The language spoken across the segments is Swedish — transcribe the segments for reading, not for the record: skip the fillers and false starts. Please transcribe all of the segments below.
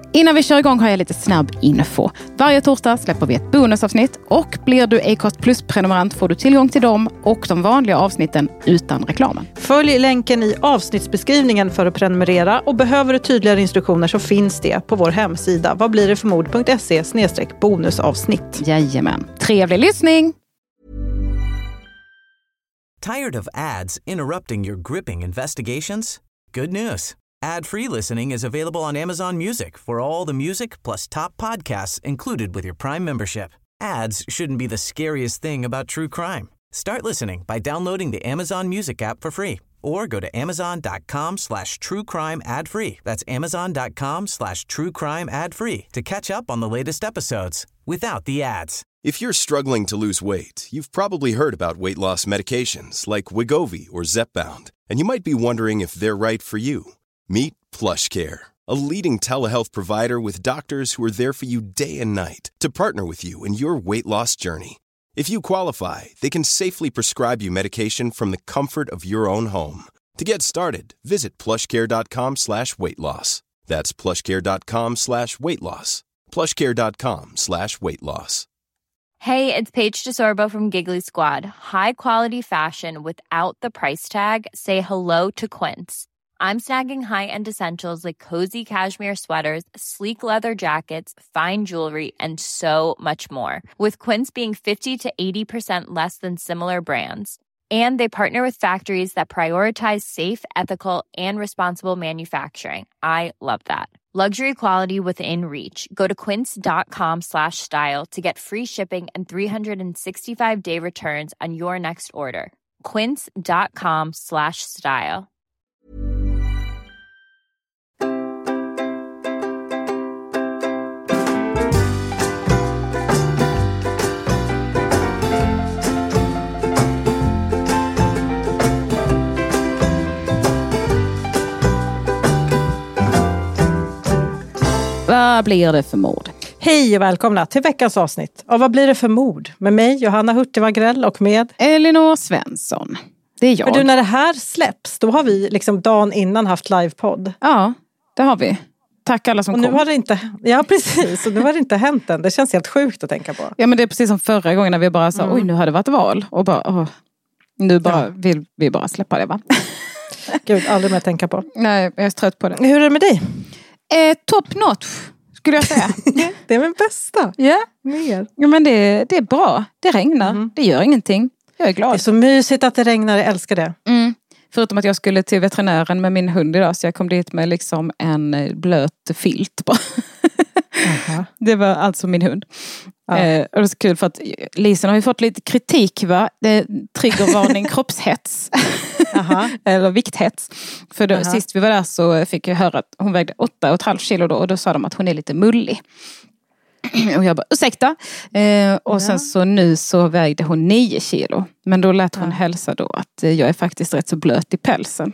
Innan vi kör igång har jag lite snabb info. Varje torsdag släpper vi ett bonusavsnitt och blir du Acast Plus-prenumerant får du tillgång till dem och de vanliga avsnitten utan reklamen. Följ länken i avsnittsbeskrivningen för att prenumerera och behöver du tydligare instruktioner så finns det på vår hemsida vadblirdetförmord.se/bonusavsnitt. Jajamän. Trevlig lyssning! Tired of ads interrupting your gripping investigations? Good news. Ad-free listening is available on Amazon Music for all the music plus top podcasts included with your Prime membership. Ads shouldn't be the scariest thing about true crime. Start listening by downloading the Amazon Music app for free or go to amazon.com/truecrime ad-free. That's amazon.com/truecrime ad-free to catch up on the latest episodes without the ads. If you're struggling to lose weight, you've probably heard about weight loss medications like Wegovy or Zepbound, and you might be wondering if they're right for you. Meet PlushCare, a leading telehealth provider with doctors who are there for you day and night to partner with you in your weight loss journey. If you qualify, they can safely prescribe you medication from the comfort of your own home. To get started, visit plushcare.com/weightloss. That's plushcare.com/weightloss. plushcare.com/weightloss. Hey, it's Paige DeSorbo from Giggly Squad. High quality fashion without the price tag. Say hello to Quince. I'm snagging high-end essentials like cozy cashmere sweaters, sleek leather jackets, fine jewelry, and so much more. With Quince being 50 to 80% less than similar brands. And they partner with factories that prioritize safe, ethical, and responsible manufacturing. I love that. Luxury quality within reach. Go to quince.com/style to get free shipping and 365-day returns on your next order. quince.com/style. Vad blir det för mord? Hej och välkomna till veckans avsnitt av Vad blir det för mord? Med mig, Johanna Hurtig Wagrell och med Elinor Svensson. Det är jag. För du, när det här släpps, då har vi liksom dagen innan haft livepodd. Ja, det har vi. Tack alla som och kom. Nu har det inte, ja, precis. Och nu har det inte hänt än. Det känns helt sjukt att tänka på. Ja, men det är precis som förra gången när vi bara sa, oj, nu har det varit val. Och bara, nu bara vill vi bara släppa det, va? Gud, aldrig mer tänka på. Nej, jag är trött på det. Hur är det med dig? Top notch, skulle jag säga. Det är min bästa. Ja. Mer. Ja, men det är bra. Det regnar. Det gör ingenting. Jag är glad. Det är så mysigt att det regnar. Jag älskar det. Förutom att jag skulle till veterinären med min hund idag. Så jag kom dit med liksom en blöt filt. Det var alltså min hund. Och det är så kul för att Lisen har ju fått lite kritik, va? Det är triggervarning kroppshets. Eller vikthets. För då, sist vi var där så fick jag höra att hon vägde 8,5 kilo då. Och då sa de att hon är lite mullig. Och jag bara, ursäkta. Och sen så nu så vägde hon 9 kilo. Men då lät hon hälsa då att jag är faktiskt rätt så blöt i pälsen.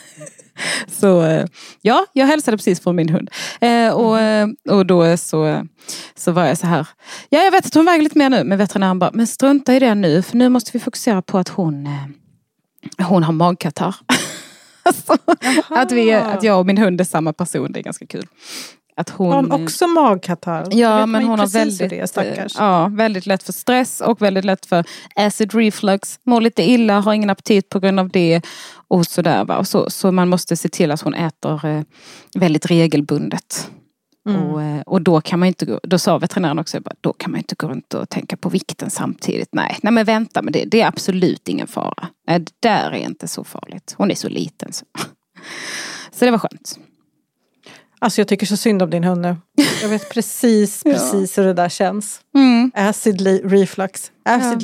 Så ja, jag hälsade precis från min hund. Och då så var jag så här. Ja, jag vet att hon väger lite mer nu. Men veterinären bara, men strunta i det nu. För nu måste vi fokusera på att hon har magkatarr. Alltså, att jag och min hund är samma person. Det är ganska kul. Att hon också magkatarr. Ja, men hon har väldigt lätt för stress och väldigt lätt för acid reflux. Mår lite illa, har ingen aptit på grund av det och sådär, va. Och så man måste se till att hon äter väldigt regelbundet. Och då kan man inte, då sa veterinären också, då kan man inte gå runt och tänka på vikten samtidigt. Nej men vänta med det. Det är absolut ingen fara. Nej, det där är inte så farligt. Hon är så liten så det var skönt. Alltså jag tycker så synd om din hund nu. Jag vet precis hur det där känns. Acid reflux.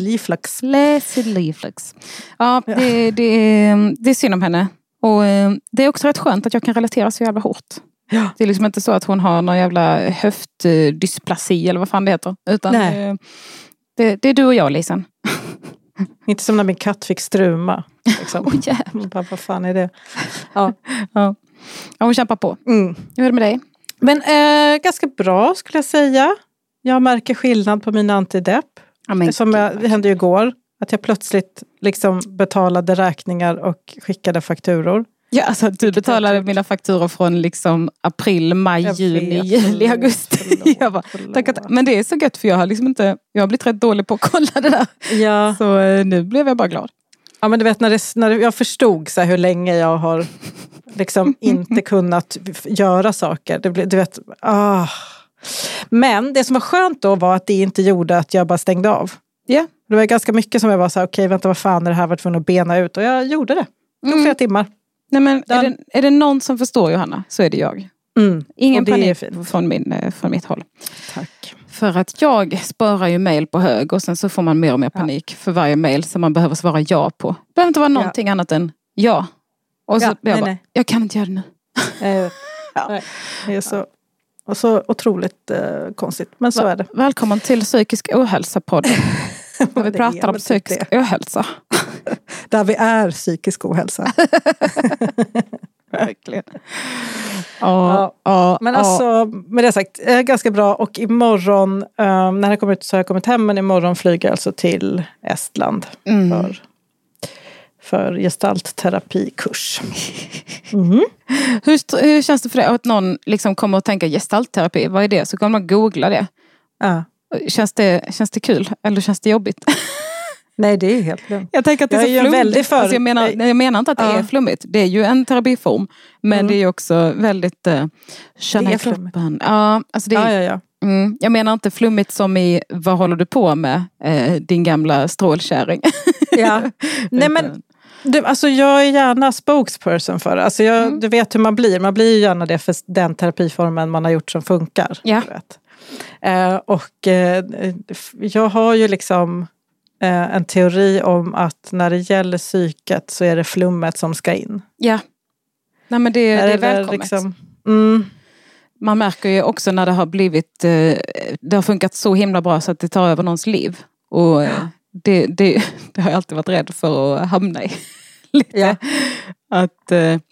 Ja, det är synd om henne. Och det är också rätt skönt att jag kan relatera så jävla hårt. Ja. Det är liksom inte så att hon har någon jävla höftdysplasi eller vad fan det heter. Utan det är du och jag, Lisen. Inte som när min katt fick struma. Liksom. Bara, vad fan är det? Ja, hon kämpar på. Hur är det med dig? Men ganska bra skulle jag säga. Jag märker skillnad på mina antidepp. Det hände ju igår. Att jag plötsligt liksom betalade räkningar och skickade fakturor. Ja, alltså du betalade mina fakturor från liksom april, maj, juni, juli, augusti. Men det är så gött för jag har blivit rätt dålig på att kolla det där. Ja. Så nu blev jag bara glad. Ja, men du vet när jag förstod så här, hur länge jag har liksom inte kunnat göra saker. Du vet, Men det som var skönt då var att det inte gjorde att jag bara stängde av. Ja. Det var ganska mycket som jag var så här, okej, vänta, vad fan är det här, var tvungen att bena ut. Och jag gjorde det. Det tog flera timmar. Nej, men är det någon som förstår, Johanna, så är det jag. Ingen panik från mitt håll. Tack. För att jag sparar ju mejl på hög och sen så får man mer och mer panik för varje mejl som man behöver svara ja på. Det behöver inte vara någonting annat än ja. Och så jag kan inte göra det nu. Det är så otroligt konstigt, men så är det. Välkommen till Psykisk ohälsa-podden. Där vi pratar om psykisk ohälsa. Där vi är psykisk ohälsa. Verkligen. Men alltså, med det sagt, ganska bra. Och imorgon, när det kommer ut så har jag kommit hem, men imorgon flyger jag alltså till Estland för gestaltterapikurs. Hur känns det för dig att någon liksom kommer att tänka gestaltterapi? Vad är det? Så kommer man googla det. Känns det kul? Eller känns det jobbigt? Nej, det är helt lugnt. Jag tänker att det är så flummigt. Alltså jag menar inte att det är flummigt. Det är ju en terapiform. Men det är ju också väldigt känna i kroppen. Ja, alltså det är, jag menar inte flummigt som i vad håller du på med? Din gamla strålkärring. Ja. Nej, men alltså jag är gärna spokesperson för det. Alltså du vet hur man blir. Man blir ju gärna det för den terapiformen man har gjort som funkar. Ja. Jag har ju liksom en teori om att när det gäller psyket så är det flummet som ska in. Ja. Nej, men det är välkommet. Liksom, man märker ju också när det har blivit det har funkat så himla bra så att det tar över någons liv. Och det har jag alltid varit rädd för att hamna i. Lite. Ja. Att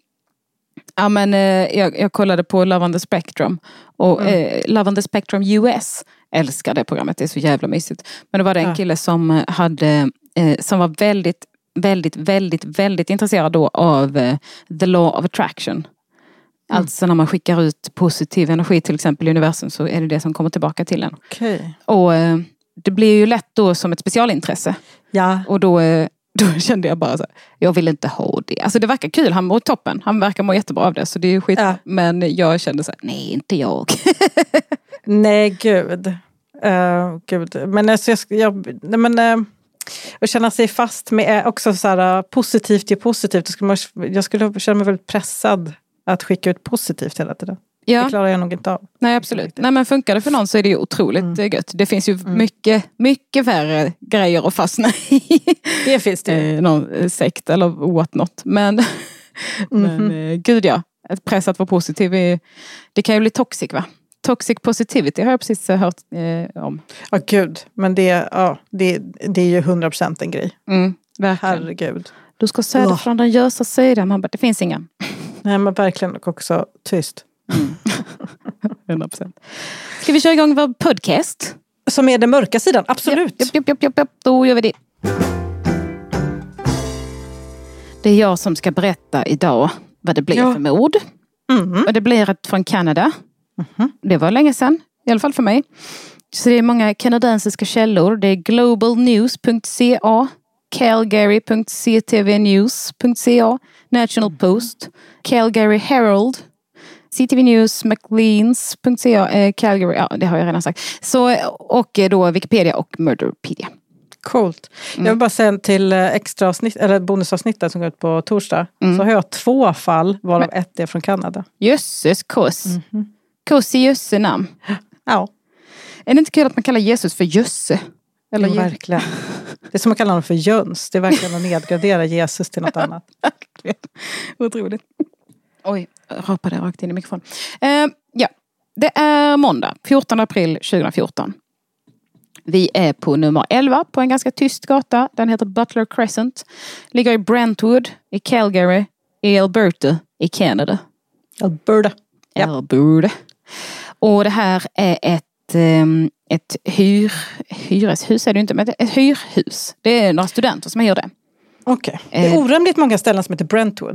jag kollade på Love on the Spectrum och Love on the Spectrum US, älskar det programmet, det är så jävla mysigt. Men det var det en kille som hade som var väldigt, väldigt, väldigt, väldigt intresserad då av the law of attraction. Alltså när man skickar ut positiv energi till exempel i universum så är det som kommer tillbaka till en. Okay. Och det blir ju lätt då som ett specialintresse. Ja. Och då kände jag bara så här, jag vill inte ha det. Alltså det verkar kul, han mår toppen. Han verkar må jättebra av det, så det är ju skit. Ja. Men jag kände så här, nej, inte jag. Nej, gud. Men alltså, att känna sig fast med också så här positivt till positivt. Jag skulle känna mig väldigt pressad att skicka ut positivt hela tiden. Ja. Det klarar jag nog inte av. Nej, absolut. Nej, men funkar det för någon så är det ju otroligt gött. Det finns ju mycket, mycket värre grejer att fastna i. Det finns det. Någon sekt eller what not. Men gud ja, ett press att vara positiv det kan ju bli toxic, va? Toxic positivity har jag precis hört om. Ja, gud. Men det är ju 100% en grej. Verkligen. Herregud. Du ska söder från den ljusa sidan. Man bara, det finns ingen. Nej, men verkligen också tyst. 100%. Ska vi köra igång vår podcast? Som är den mörka sidan, absolut. Japp. Då gör vi det. Det är jag som ska berätta idag vad det blir för mord. Och det blir ett från Kanada. Det var länge sedan, i alla fall för mig. Så det är många kanadensiska källor. Det är globalnews.ca, calgary.ctvnews.ca, National Post, Calgary Herald, CTV News, McLeans.ca, Calgary, ja det har jag redan sagt. Så, och då Wikipedia och Murderpedia. Coolt. Jag vill bara säga till extra avsnitt, eller bonusavsnittet som går ut på torsdag. Så har jag 2 fall, varav ett är från Kanada. Jösses kos. Kos i jösse namn. Ja. Är det inte kul att man kallar Jesus för jösse? Eller verkligen. Det är som att kalla honom för Jöns. Det är verkligen att nedgradera Jesus till något annat. Otroligt. Oj, jag rapade rakt in i mikrofonen. Ja, det är måndag, 14 april 2014. Vi är på nummer 11 på en ganska tyst gata. Den heter Butler Crescent. Ligger i Brentwood, i Calgary, i Alberta, i Canada. Alberta. Ja. Alberta. Och det här är ett hyreshus är det inte, men ett hyrhus. Det är några studenter som hyr det. Okej. Det är orimligt många ställen som heter Brentwood.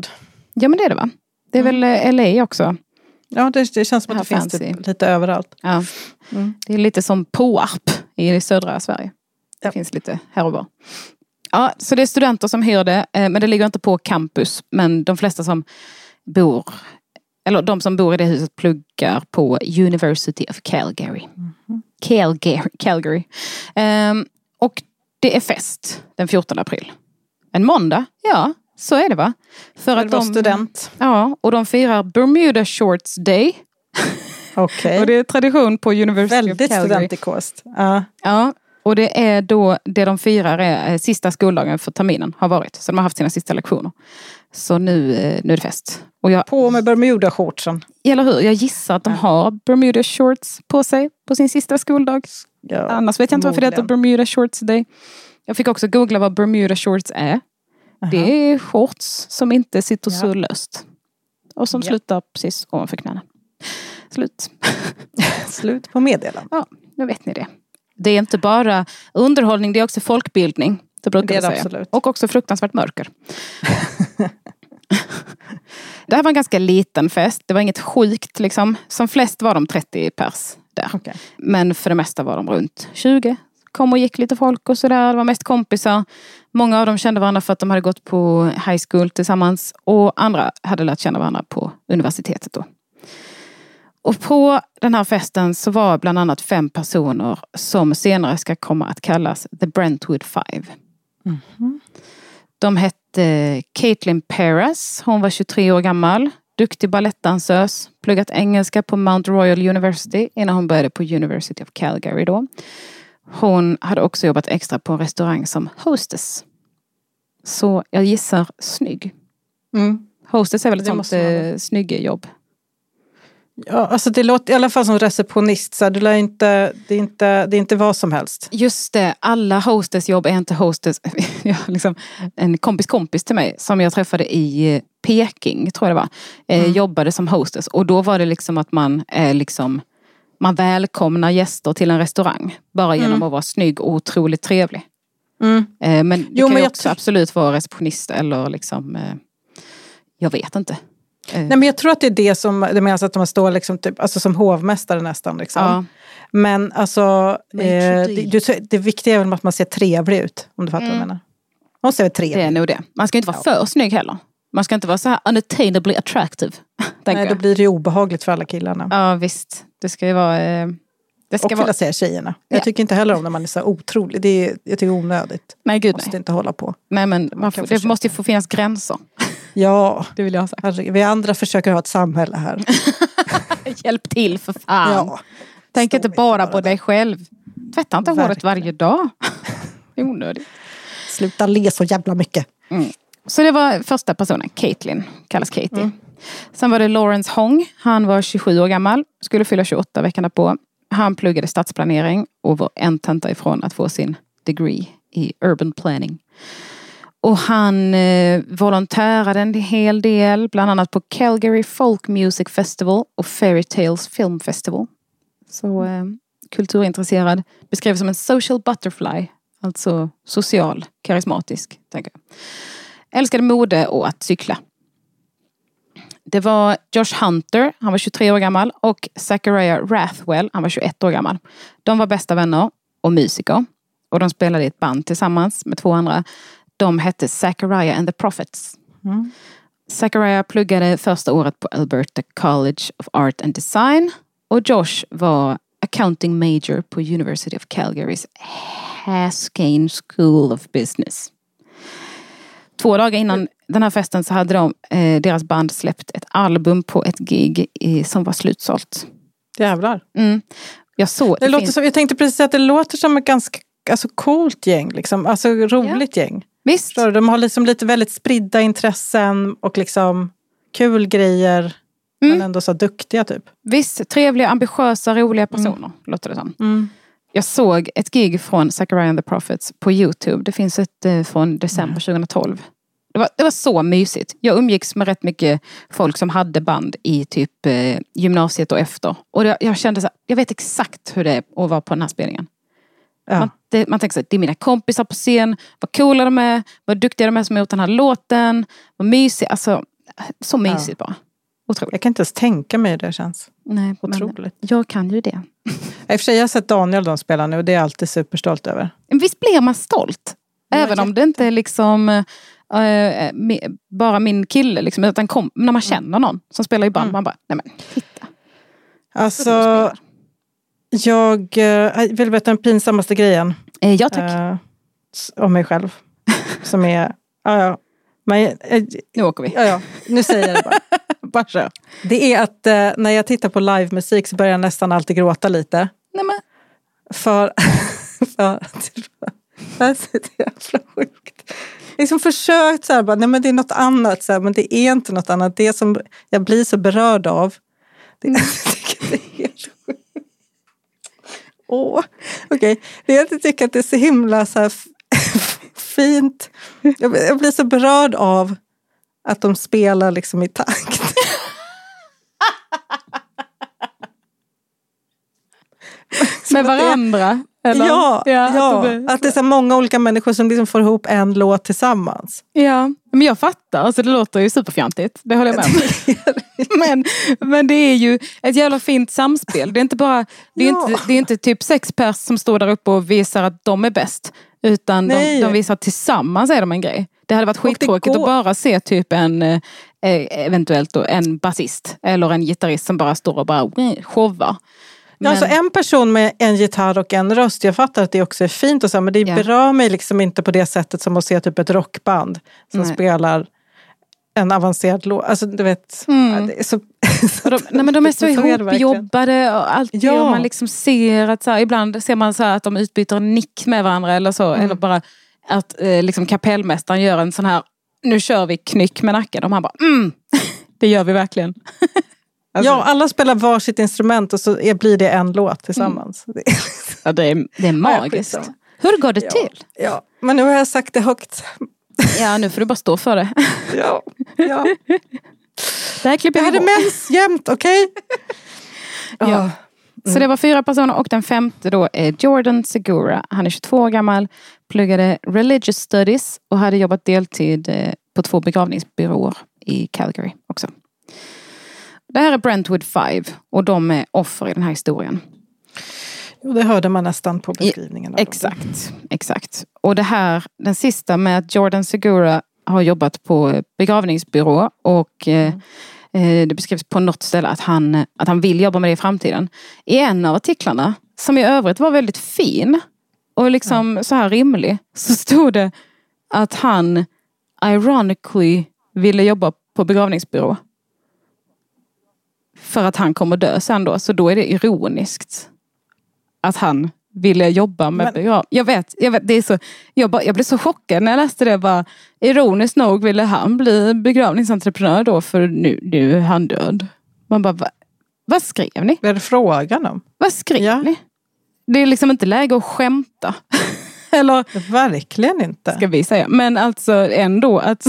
Ja, men det är det, va? Det är väl LA också. Ja, det känns som att det finns typ lite överallt. Ja. Det är lite som Påarp i södra Sverige. Det finns lite här och var. Ja, så det är studenter som hyr det. Men det ligger inte på campus. Men de flesta som bor... Eller de som bor i det huset pluggar på University of Calgary. Calgary. Och det är fest den 14 april. En måndag, ja, så är det, va? För att de student. Ja, och de firar Bermuda Shorts Day. Okej. Och det är tradition på University of Calgary. Väldigt studentikost. Ja, och det är då det de firar är sista skoldagen för terminen har varit. Så de har haft sina sista lektioner. Så nu är det fest. Och på med Bermuda-shortsen. Eller hur? Jag gissar att de har Bermuda Shorts på sig på sin sista skoldag. Ja, annars vet jag inte varför det heter Bermuda Shorts Day. Jag fick också googla vad Bermuda Shorts är. Det är shorts som inte sitter så löst. Och som slutar precis ovanför knäna. Slut på meddelande. Ja, nu vet ni det. Det är inte bara underhållning, det är också folkbildning. Det brukar jag säga. Absolut. Och också fruktansvärt mörker. Det här var en ganska liten fest. Det var inget sjukt liksom. Som flest var de 30 pers där. Okay. Men för det mesta var de runt 20. Kom och gick lite folk och sådär. Det var mest kompisar. Många av dem kände varandra för att de hade gått på high school tillsammans. Och andra hade lärt känna varandra på universitetet då. Och på den här festen så var bland annat 5 personer som senare ska komma att kallas The Brentwood Five. Mm-hmm. De hette Caitlin Perez. Hon var 23 år gammal. Duktig ballettdansös. Pluggat engelska på Mount Royal University innan hon började på University of Calgary då. Hon hade också jobbat extra på en restaurang som hostess. Så jag gissar snygg. Hostess är väl ett sånt snygga jobb. Ja, alltså det låter i alla fall som receptionist. Så det är inte vad som helst. Just det, alla hostessjobb är inte hostess. Ja, liksom, en kompis till mig som jag träffade i Peking, tror jag det var. Jobbade som hostess. Och då var det liksom att man man välkomnar gäster till en restaurang. Bara genom att vara snygg och otroligt trevlig. Men det kan ju också absolut vara receptionist eller liksom... jag vet inte. Nej, men jag tror att det är det som det menas att de står liksom typ, alltså som hovmästare nästan liksom. Ja. Men alltså det viktiga är väl att man ser trevlig ut, om du fattar vad jag menar. Man ser trevlig. Det är nog det. Man ska inte vara för snygg heller. Man ska inte vara så här unattainably attractive. Nej, då blir det ju obehagligt för alla killarna. Ja, visst. Det ska ju vara... Det ska vara... säga tjejerna. Jag tycker inte heller om när man är så otrolig. Jag tycker det är onödigt. Nej, gud, måste inte hålla på. Nej, men det måste ju få finnas gränser. Ja, det vill jag säga. Vi andra försöker ha ett samhälle här. Hjälp till för fan. Ja. Tänk inte bara på dig själv. Tvätta inte håret varje dag. Det är onödigt. Sluta le så jävla mycket. Så det var första personen, Caitlin, kallas Katie. Sen var det Lawrence Hong. Han var 27 år gammal. Skulle fylla 28 veckan på. Han pluggade stadsplanering och var en tenta ifrån att få sin degree i urban planning. Och han volontärade en hel del, bland annat på Calgary Folk Music Festival och Fairy Tales Film Festival. Så kulturintresserad. Beskrevs som en social butterfly, alltså social, karismatisk, tänker jag. Älskade mode och att cykla. Det var Josh Hunter, han var 23 år gammal, och Zachariah Rathwell, han var 21 år gammal. De var bästa vänner och musiker. Och de spelade i ett band tillsammans med 2 andra. De hette Zachariah and the Prophets. Zachariah pluggade första året på Alberta College of Art and Design. Och Josh var accounting major på University of Calgary's Haskayne School of Business. 2 dagar innan den här festen så hade deras band släppt ett album på ett gig som var slutsålt. Jävlar. Jag tänkte precis att det låter som ett ganska coolt gäng. Liksom. Alltså roligt gäng. Visst. De har liksom lite väldigt spridda intressen och liksom kul grejer. Men ändå så duktiga typ. Visst, trevliga, ambitiösa, roliga personer låter det som. Jag såg ett gig från Zachariah and the Prophets på YouTube. Det finns ett från december 2012. Det var så mysigt. Jag umgicks med rätt mycket folk som hade band i typ gymnasiet och efter. Och jag kände så här, jag vet exakt hur det är att vara på den här spelningen. Ja. Man tänker så här, det är mina kompisar på scen. Vad coola de är. Vad duktiga de är som har gjort den här låten. Vad mysigt. Alltså, Så mysigt bara. Otroligt. Jag kan inte ens tänka mig hur det känns. Nej, otroligt. Jag kan ju det. I och för sig jag har sett Daniel de spelar nu och det är jag alltid superstolt över. Visst blir man stolt? Även om det inte är liksom bara min kille liksom, utan när man känner någon som spelar i band, man bara, nej men titta. Alltså, jag vill veta den pinsammaste grejen. Ja, tack. Om mig själv. Som är, men, nu åker vi. Ja, nu säger jag det bara. Bara så. Det är att när jag tittar på livemusik så börjar jag nästan alltid gråta lite. Nej men. För att det är så jävla sjukt. Liksom försökt så här, bara, nej men det är något annat, så här, men det är inte något annat. Det som jag blir så berörd av, jag tycker det är helt sjukt. Okej. Det är att jag tycker att det är så himla så här, fint. Jag blir så berörd av att de spelar liksom i takt. Med varandra? Eller? Ja. Att det är så många olika människor som liksom får ihop en låt tillsammans. Ja, men jag fattar. Alltså det låter ju superfjantigt. Det håller jag med om. men det är ju ett jävla fint samspel. Det är inte bara, det är inte typ 6 pers som står där uppe och visar att de är bäst. Utan de visar att tillsammans är de en grej. Det hade varit skittråkigt att bara se typ en eventuellt då, en basist eller en gitarrist som bara står och bara showar. Men... Alltså en person med en gitarr och en röst, jag fattar att det också är fint och så, men det berör mig liksom inte på det sättet som att se typ ett rockband som spelar en avancerad låt. Alltså du vet, det är så... men de är så ihopjobbade och allt och man liksom ser att så här, ibland ser man så här att de utbyter en nick med varandra eller så, eller bara att liksom kapellmästaren gör en sån här, nu kör vi knyck med nacken och man bara, det gör vi verkligen. Alltså, alla spelar varsitt instrument och så blir det en låt tillsammans. Ja, det är magiskt. Hur går det till? Ja, men nu har jag sagt det högt. Ja, nu får du bara stå för det. Ja. Det här klipper jag hade mens jämt, okej? Ja. Så det var 4 personer och den 5:e då är Jordan Segura. Han är 22 år gammal, pluggade religious studies och hade jobbat deltid på 2 begravningsbyråer i Calgary också. Det här är Brentwood 5 och de är offer i den här historien. Jo, det hörde man nästan på beskrivningen. Exakt. Och det här, den sista med att Jordan Segura har jobbat på begravningsbyrå och det beskrivs på något ställe att han vill jobba med det i framtiden. I en av artiklarna, som i övrigt var väldigt fin och liksom så här rimlig, så stod det att han ironically ville jobba på begravningsbyrå. För att han kommer dö sen då. Så då är det ironiskt att han ville jobba med begravning. Jag vet, det är så, jag blev så chockad när jag läste det. Bara, ironiskt nog ville han bli begravningsentreprenör då, för nu är han död. Man bara, vad skrev ni? Vad är det frågan om? Vad skrev ni? Det är liksom inte läge att skämta. Eller, verkligen inte. Ska vi säga. Men alltså ändå att...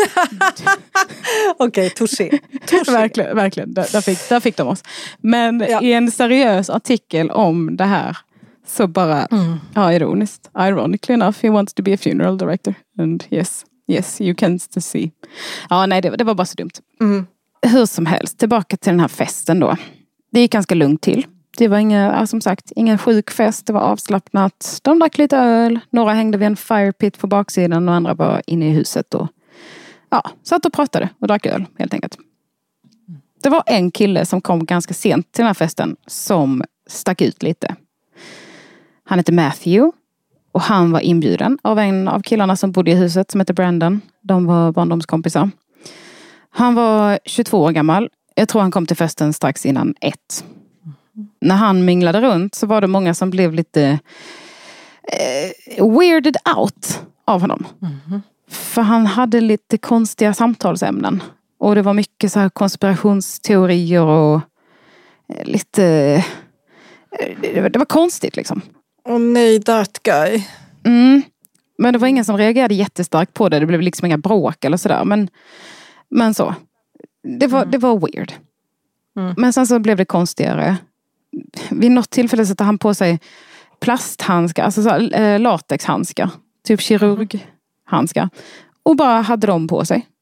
Okej, touché. Verkligen. Där fick de oss. Men i en seriös artikel om det här så bara, ironiskt. Ironically enough, he wants to be a funeral director. And yes, you can see. Ja, nej, det var bara så dumt. Hur som helst, tillbaka till den här festen då. Det gick ganska lugnt till. Det var som sagt, ingen sjuk fest. Det var avslappnat. De drack lite öl. Några hängde vid en firepit på baksidan och andra var inne i huset och satt och pratade och drack öl helt enkelt. Det var en kille som kom ganska sent till den här festen som stack ut lite. Han heter Matthew och han var inbjuden av en av killarna som bodde i huset som heter Brandon. De var barndomskompisar. Han var 22 år gammal. Jag tror han kom till festen strax innan 1. När han minglade runt så var det många som blev lite weirded out av honom. För han hade lite konstiga samtalsämnen. Och det var mycket så här konspirationsteorier och lite... Det var konstigt liksom. Nej, that guy. Men det var ingen som reagerade jättestarkt på det. Det blev liksom inga bråk eller sådär. Men så. Det var weird. Men sen så blev det konstigare. Vid något tillfälle satte han på sig plasthandskar, alltså så latexhandskar, typ kirurghandskar, och bara hade dem på sig.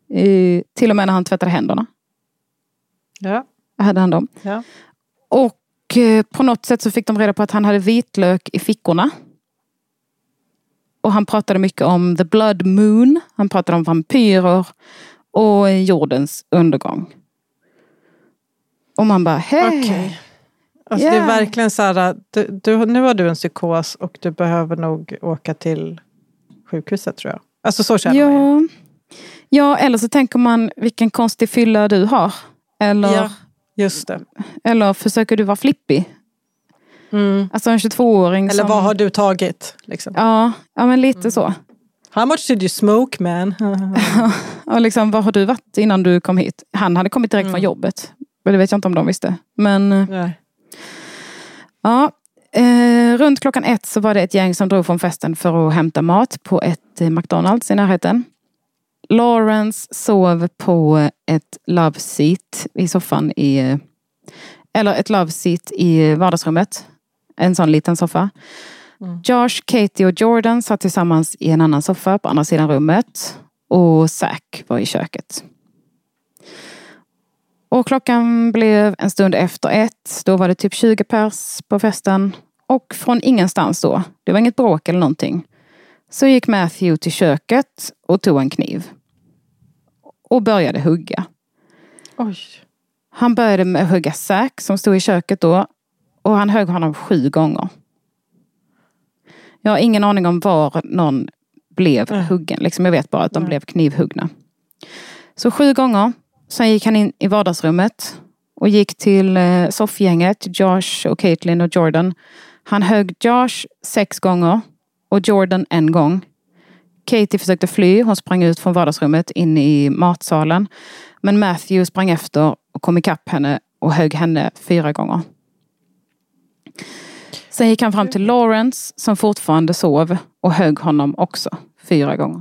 Till och med när han tvättade händerna. Ja. Hade han dem. Ja. Och på något sätt så fick de reda på att han hade vitlök i fickorna. Och han pratade mycket om the blood moon. Han pratade om vampyrer och jordens undergång. Och man bara, hej. Okay. Alltså det är verkligen så här, nu har du en psykos och du behöver nog åka till sjukhuset, tror jag. Alltså så känner man ju. Ja, eller så tänker man vilken konstig fylla du har. Eller, ja, just det. Eller försöker du vara flippig? Alltså en 22-åring eller vad har du tagit? Liksom. Ja, men lite så. How much did you smoke, man? Och liksom, vad har du varit innan du kom hit? Han hade kommit direkt från jobbet. Det vet jag inte om de visste. Men nej. Ja, runt klockan 1 så var det ett gäng som drog från festen för att hämta mat på ett McDonald's i närheten. Lawrence sov på ett love seat i soffan eller ett love seat i vardagsrummet. En sån liten soffa. Josh, Katie och Jordan satt tillsammans i en annan soffa på andra sidan rummet. Och Zack var i köket. Och klockan blev en stund efter 1. Då var det typ 20 pers på festen. Och från ingenstans då, det var inget bråk eller någonting, så gick Matthew till köket och tog en kniv. Och började hugga. Oj. Han började med att hugga Zack som stod i köket då. Och han högg honom 7 gånger. Jag har ingen aning om var någon blev huggen. Liksom jag vet bara att de blev knivhuggna. Så 7 gånger. Sen gick han in i vardagsrummet och gick till soffgänget, Josh och Caitlin och Jordan. Han högg Josh 6 gånger och Jordan 1 gång. Katie försökte fly, hon sprang ut från vardagsrummet in i matsalen. Men Matthew sprang efter och kom ikapp henne och högg henne 4 gånger. Sen gick han fram till Lawrence som fortfarande sov och högg honom också 4 gånger.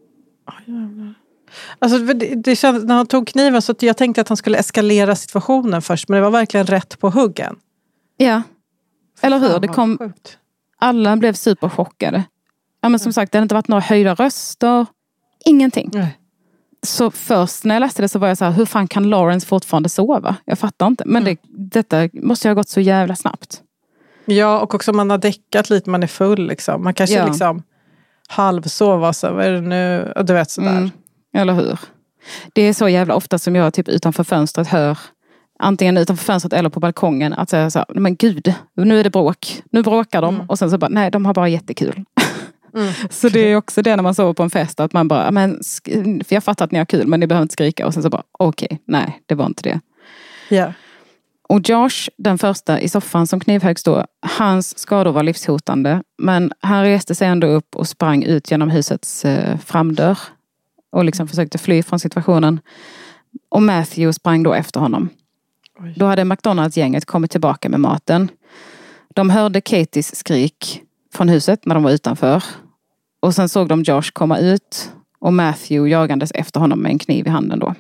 Alltså det kändes, när han tog kniven så jag tänkte att han skulle eskalera situationen först, men det var verkligen rätt på huggen. Ja, eller hur? Det kom, alla blev superchockade. Ja, men som sagt, det hade inte varit några höjda röster, ingenting. Nej. Så först när jag läste det så var jag så här, hur fan kan Lawrence fortfarande sova? Jag fattar inte, men detta måste ju ha gått så jävla snabbt. Ja, och också man har däckat lite, man är full liksom. Man kanske liksom halvsova, så vad är det nu? Du vet sådär. Eller hur? Det är så jävla ofta som jag typ utanför fönstret hör, antingen utanför fönstret eller på balkongen, att säga så här, men gud, nu är det bråk. Nu bråkar de. Och sen så bara, nej, de har bara jättekul. Så det är också det när man sover på en fest, att man bara, men för jag fattar att ni har kul, men ni behöver inte skrika. Och sen så bara, okej, nej, det var inte det. Ja. Och Josh, den första i soffan som knivhöggs då, hans skador var livshotande. Men han reste sig ändå upp och sprang ut genom husets framdörr. Och liksom försökte fly från situationen. Och Matthew sprang då efter honom. Oj. Då hade McDonald's-gänget kommit tillbaka med maten. De hörde Katies skrik från huset när de var utanför. Och sen såg de Josh komma ut. Och Matthew jagandes efter honom med en kniv i handen då.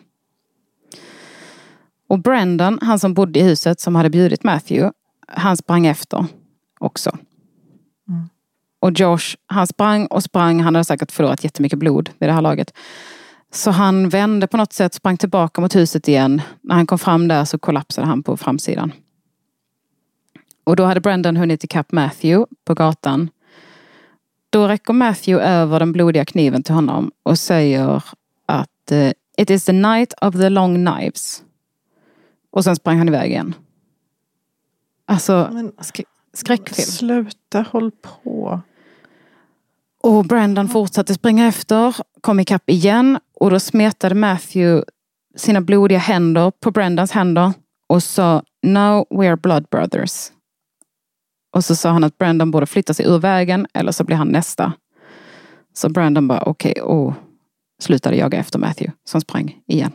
Och Brendan, han som bodde i huset som hade bjudit Matthew, han sprang efter också. Och Josh, han sprang och sprang. Han hade säkert förlorat jättemycket blod vid det här laget. Så han vände på något sätt, sprang tillbaka mot huset igen. När han kom fram där så kollapsade han på framsidan. Och då hade Brendan hunnit ikapp Matthew på gatan. Då räcker Matthew över den blodiga kniven till honom och säger att it is the night of the long knives. Och sen sprang han iväg igen. Alltså, skräckfilm. Sluta, håll på. Och Brendan fortsatte springa efter, kom ikapp igen. Och då smetade Matthew sina blodiga händer på Brendans händer. Och sa, now we are blood brothers. Och så sa han att Brendan borde flytta sig ur vägen, eller så blir han nästa. Så Brendan bara, okej, och slutade jaga efter Matthew, som sprang igen.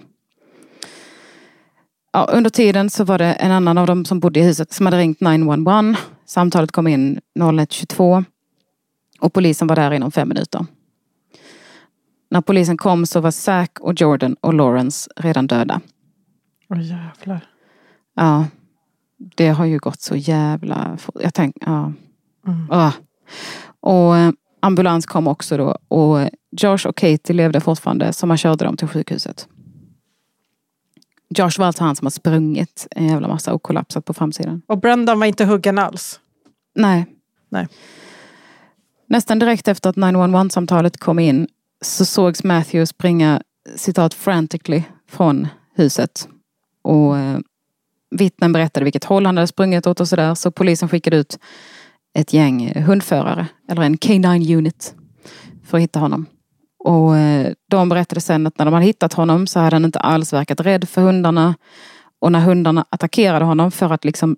Ja, under tiden så var det en annan av dem som bodde i huset som hade ringt 911. Samtalet kom in 01:22. Och polisen var där inom 5 minuter. När polisen kom så var Zack och Jordan och Lawrence redan döda. Åh jävlar. Ja, det har ju gått så jävla... Jag tänkte, ja. Och ambulans kom också då. Och Josh och Katie levde fortfarande, så man körde dem till sjukhuset. Josh var alltså han som har sprungit en jävla massa och kollapsat på framsidan. Och Brendan var inte huggen alls? Nej. Nästan direkt efter att 911-samtalet kom in så sågs Matthew springa, citat, frantically från huset. Och vittnen berättade vilket håll han hade sprungit åt och sådär. Så polisen skickade ut ett gäng hundförare, eller en K9 unit, för att hitta honom. Och de berättade sen att när de hade hittat honom så hade han inte alls verkat rädd för hundarna. Och när hundarna attackerade honom för att liksom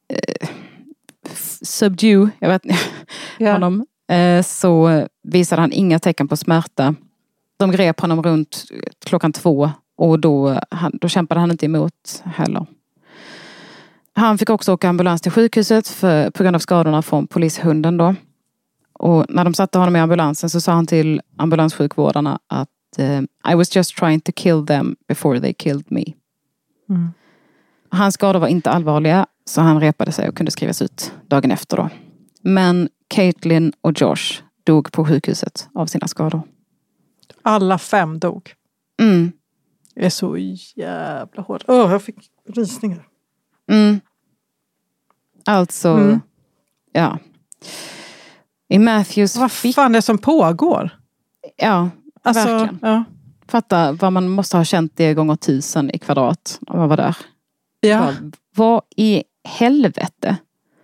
subdue, jag vet inte, honom, så visade han inga tecken på smärta. De grep honom runt 2:00 och då kämpade han inte emot heller. Han fick också åka ambulans till sjukhuset på grund av skadorna från polishunden då. Och när de satte honom i ambulansen så sa han till ambulanssjukvårdarna att I was just trying to kill them before they killed me. Mm. Hans skador var inte allvarliga, så han repade sig och kunde skrivas ut dagen efter då. Men Caitlin och Josh dog på sjukhuset av sina skador. Alla 5 dog? Mm. Det är så jävla hårt. Jag fick rysningar. Mm. Alltså, ja. I Matthews... Vad fan är det som pågår? Ja, alltså, verkligen. Ja. Fatta vad man måste ha känt det gånger 1000 i kvadrat. Om man var där. Ja. Vad i helvete?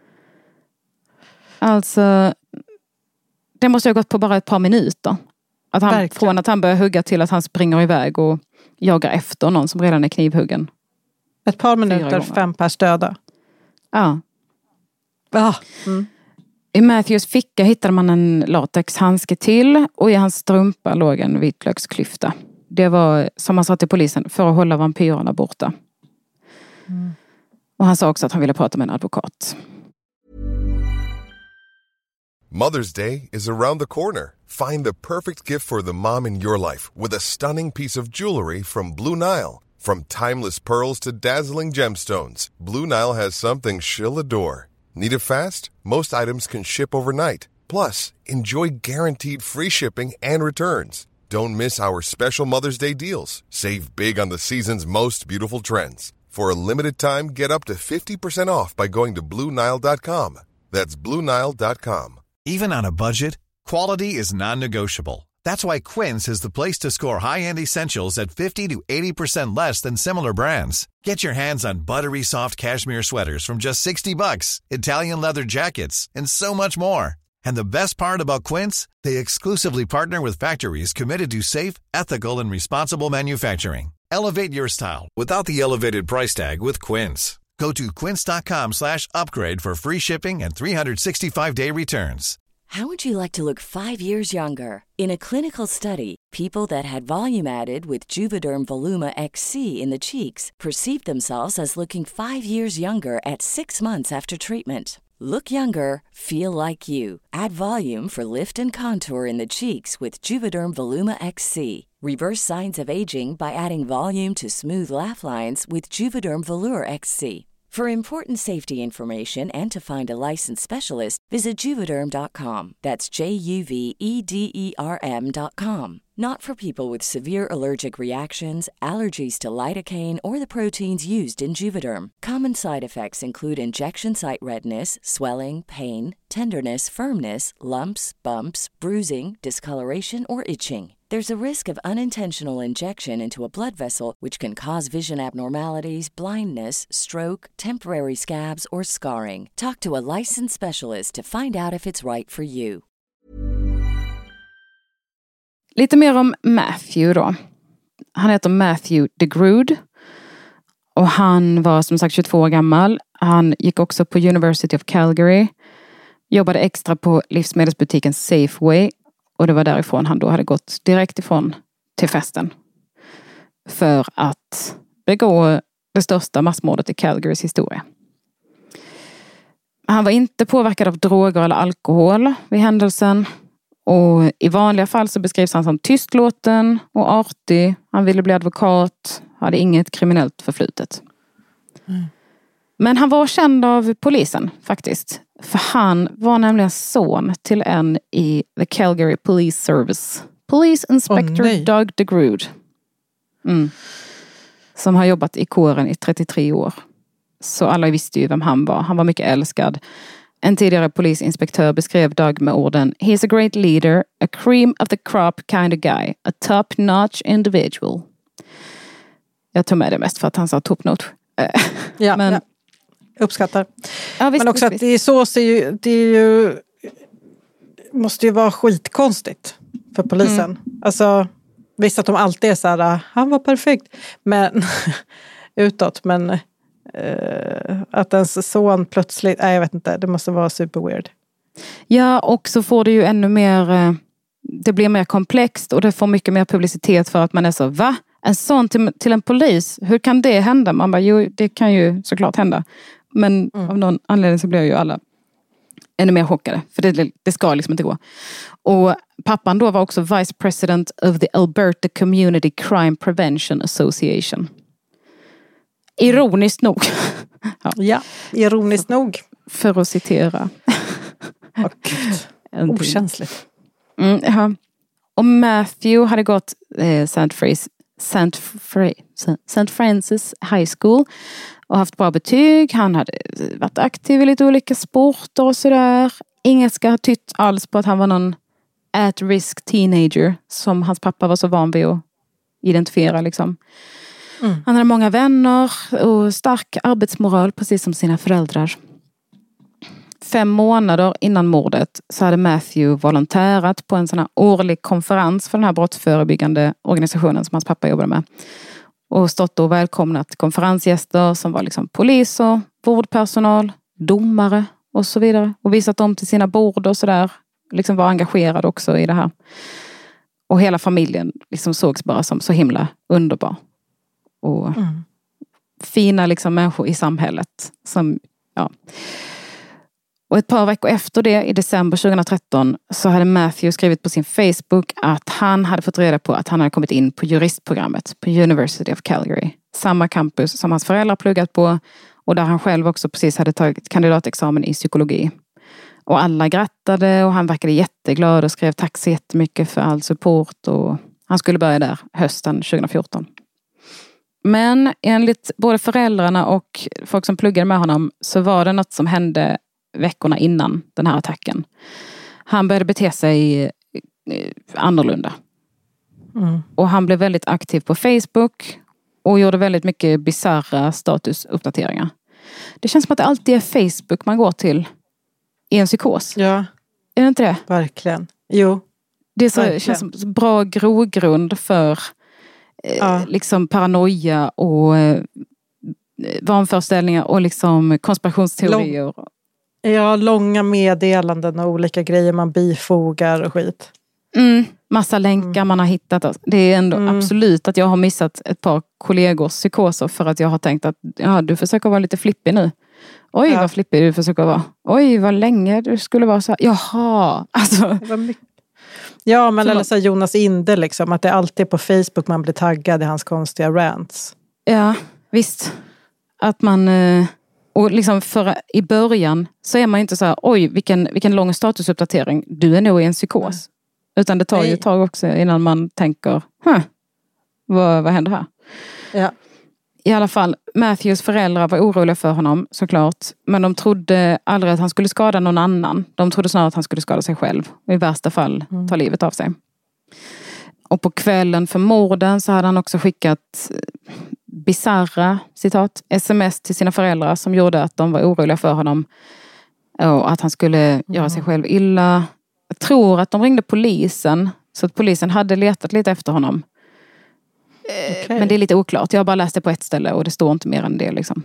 Alltså, det måste ha gått på bara ett par minuter. Från att han börjar hugga till att han springer iväg och jagar efter någon som redan är knivhuggen. Ett par minuter, 5 pers döda. Ja. Mm. I Matthews ficka hittade man en latexhandske till och i hans strumpa låg en vitlöksklyfta. Det var, som han sa till polisen, för att hålla vampyrerna borta. Mm. Och han sa också att han ville prata med en advokat. Mother's Day is around the corner. Find the perfect gift for the mom in your life with a stunning piece of jewelry from Blue Nile. From timeless pearls to dazzling gemstones, Blue Nile has something she'll adore. Need it fast? Most items can ship overnight. Plus, enjoy guaranteed free shipping and returns. Don't miss our special Mother's Day deals. Save big on the season's most beautiful trends. For a limited time, get up to 50% off by going to BlueNile.com. That's BlueNile.com. Even on a budget, quality is non-negotiable. That's why Quince is the place to score high-end essentials at 50 to 80% less than similar brands. Get your hands on buttery soft cashmere sweaters from just $60, Italian leather jackets, and so much more. And the best part about Quince, they exclusively partner with factories committed to safe, ethical, and responsible manufacturing. Elevate your style without the elevated price tag with Quince. Go to quince.com/upgrade for free shipping and 365-day returns. How would you like to look 5 years younger? In a clinical study, people that had volume added with Juvederm Voluma XC in the cheeks perceived themselves as looking 5 years younger at 6 months after treatment. Look younger, feel like you. Add volume for lift and contour in the cheeks with Juvederm Voluma XC. Reverse signs of aging by adding volume to smooth laugh lines with Juvederm Volure XC. For important safety information and to find a licensed specialist, visit Juvederm.com. That's JUVEDERM.com. Not for people with severe allergic reactions, allergies to lidocaine, or the proteins used in Juvederm. Common side effects include injection site redness, swelling, pain, tenderness, firmness, lumps, bumps, bruising, discoloration, or itching. There's a risk of unintentional injection into a blood vessel, which can cause vision abnormalities, blindness, stroke, temporary scabs, or scarring. Talk to a licensed specialist to find out if it's right for you. Lite mer om Matthew då. Han heter Matthew DeGrood. Och han var som sagt 22 år gammal. Han gick också på University of Calgary. Jobbade extra på livsmedelsbutiken Safeway. Och det var därifrån han då hade gått direkt ifrån till festen. För att begå det största massmordet i Calgarys historia. Han var inte påverkad av droger eller alkohol vid händelsen. Och i vanliga fall så beskrivs han som tystlåten och artig. Han ville bli advokat. Hade inget kriminellt förflutet. Men han var känd av polisen faktiskt. För han var nämligen son till en i the Calgary Police Service. Police Inspector Doug DeGrude. Som har jobbat i kåren i 33 år. Så alla visste ju vem han var. Han var mycket älskad. En tidigare polisinspektör beskrev Doug med orden: "He's a great leader, a cream of the crop kind of guy, a top-notch individual." Jag tog med det mest för att han sa top-notch. Men uppskattar. Ja, visst, men också visst, att det är så det är ju måste ju vara skitkonstigt för polisen. Alltså visst att de alltid är så här, han var perfekt, men utåt, men att ens son plötsligt, jag vet inte, det måste vara super weird. Ja, och så får det ju ännu mer, det blir mer komplext och det får mycket mer publicitet för att man är så, va? En sån till en polis, hur kan det hända? Man bara, jo, det kan ju såklart hända. Men av någon anledning så blir ju alla ännu mer chockade. För det ska liksom inte gå. Och pappan då var också vice president of the Alberta Community Crime Prevention Association. Ironiskt nog. Ja, ironiskt nog. För att citera. Okänsligt. Ja. Och Matthew hade gått St. Francis High School och haft bra betyg. Han hade varit aktiv i lite olika sporter och sådär. Ingen ska ha tytt alls på att han var någon at-risk teenager som hans pappa var så van vid att identifiera liksom. Han hade många vänner och stark arbetsmoral, precis som sina föräldrar. 5 månader innan mordet så hade Matthew volontärat på en sån här årlig konferens för den här brottsförebyggande organisationen som hans pappa jobbade med. Och stått och välkomnat konferensgäster som var liksom poliser, vårdpersonal, domare och så vidare. Och visat dem till sina bord och sådär. Liksom var engagerad också i det här. Och hela familjen liksom sågs bara som så himla underbar. Och fina liksom människor i samhället. Som, ja. Och ett par veckor efter det, i december 2013, så hade Matthew skrivit på sin Facebook att han hade fått reda på att han hade kommit in på juristprogrammet på University of Calgary. Samma campus som hans föräldrar pluggat på och där han själv också precis hade tagit kandidatexamen i psykologi. Och alla grattade och han verkade jätteglad och skrev tack så jättemycket för all support och han skulle börja där hösten 2014. Men enligt både föräldrarna och folk som pluggade med honom så var det något som hände veckorna innan den här attacken. Han började bete sig annorlunda. Och han blev väldigt aktiv på Facebook och gjorde väldigt mycket bizarra statusuppdateringar. Det känns som att det alltid är Facebook man går till i en psykos. Ja. Är det inte det? Verkligen. Jo. Det så, känns som bra grogrund för liksom paranoia och vanföreställningar och liksom konspirationsteorier. Långa meddelanden och olika grejer man bifogar och skit. Massa länkar man har hittat. Det är ändå absolut att jag har missat ett par kollegors psykoser för att jag har tänkt att du försöker vara lite flippig nu. Oj, vad flippig du försöker vara. Oj, vad länge du skulle vara så här. Jaha, alltså. Ja, men eller så Jonas Inde liksom, att det alltid är på Facebook man blir taggad i hans konstiga rants. Ja, visst. Att man... Och liksom för i början så är man inte så här, oj, vilken lång statusuppdatering. Du är nog i en psykos. Utan det tar ju ett tag också innan man tänker, vad händer här? Ja. I alla fall, Matthews föräldrar var oroliga för honom, såklart. Men de trodde aldrig att han skulle skada någon annan. De trodde snarare att han skulle skada sig själv. Och i värsta fall ta livet av sig. Och på kvällen för morden så hade han också skickat bizarra, citat, sms till sina föräldrar som gjorde att de var oroliga för honom. Och att han skulle göra sig själv illa. Jag tror att de ringde polisen. Så att polisen hade letat lite efter honom. Okay. Men det är lite oklart. Jag har bara läst det på ett ställe och det står inte mer än det liksom.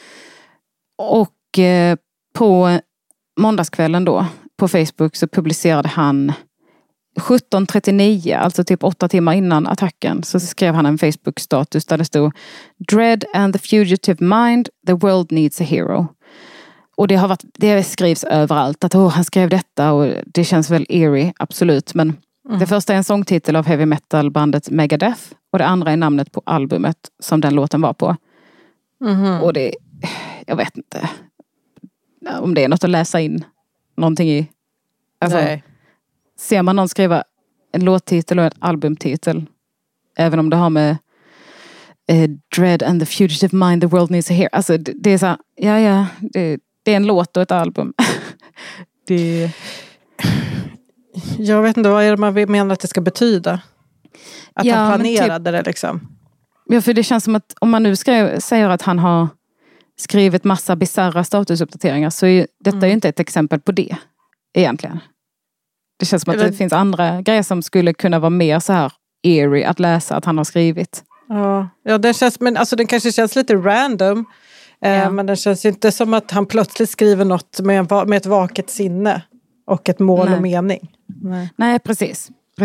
Och på måndagskvällen då på Facebook så publicerade han 17:39, alltså typ 8 timmar innan attacken, så skrev han en Facebook-status där det stod Dread and the fugitive mind, the world needs a hero. Och det skrivs överallt att han skrev detta och det känns väl eerie, absolut. Men det första är en sångtitel av heavy metal-bandet Megadeth och det andra är namnet på albumet som den låten var på. Och det jag vet inte om det är något att läsa in någonting i. Alltså, ser man någon skriva en låttitel och en albumtitel, även om det har med Dread and the Fugitive Mind, The World Needs to Hear. Alltså det är så här, det är en låt och ett album. Jag vet inte, vad är det man menar att det ska betyda? Att han planerade det liksom. Ja, för det känns som att om man nu säger att han har skrivit massa bizarra statusuppdateringar, så är detta ju inte ett exempel på det egentligen. Det känns som att det finns andra grejer som skulle kunna vara mer så här eerie att läsa att han har skrivit. Ja, det känns, men alltså den kanske känns lite random. Men det känns inte som att han plötsligt skriver något med ett vaket sinne och ett mål och mening. Nej, precis.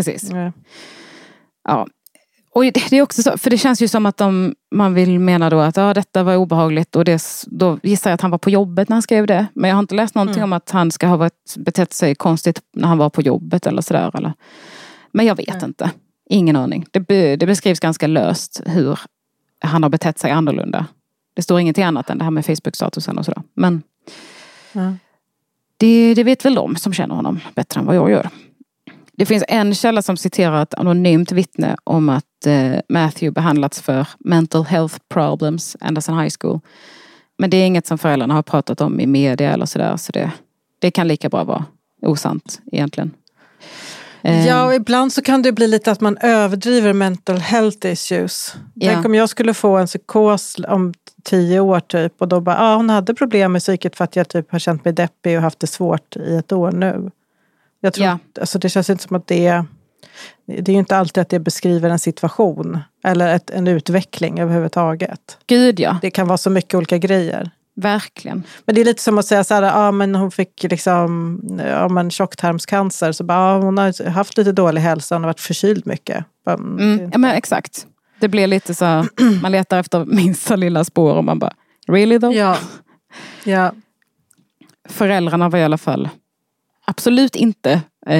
Ja. Och det är också så, för det känns ju som att man vill mena då att detta var obehagligt, och då gissar jag att han var på jobbet när han skrev det. Men jag har inte läst någonting om att han ska ha betett sig konstigt när han var på jobbet eller sådär. Eller. Men jag vet inte. Ingen aning. Det beskrivs ganska löst hur han har betett sig annorlunda. Det står ingenting annat än det här med Facebook-statusen och sådär. Men det vet väl de som känner honom bättre än vad jag gör. Det finns en källa som citerar ett anonymt vittne om att Matthew behandlats för mental health problems ända sedan high school. Men det är inget som föräldrarna har pratat om i media eller sådär. Så det kan lika bra vara osant egentligen. Ja, och ibland så kan det bli lite att man överdriver mental health issues. Tänk om jag skulle få en psykos om 10 år typ, och då bara, hon hade problem med psyket för att jag typ har känt mig deppig och haft det svårt i ett år nu. Jag tror, alltså det känns inte som att det är ju inte alltid att det beskriver en situation eller en utveckling överhuvudtaget. Gud ja. Det kan vara så mycket olika grejer. Verkligen. Men det är lite som att säga så här, men hon fick liksom tjocktarmscancer, så bara, hon har haft lite dålig hälsa, hon har varit förkyld mycket. Ja, men exakt. Det blir lite så, man letar efter minsta lilla spår och man bara, really though? Ja. Föräldrarna var i alla fall absolut inte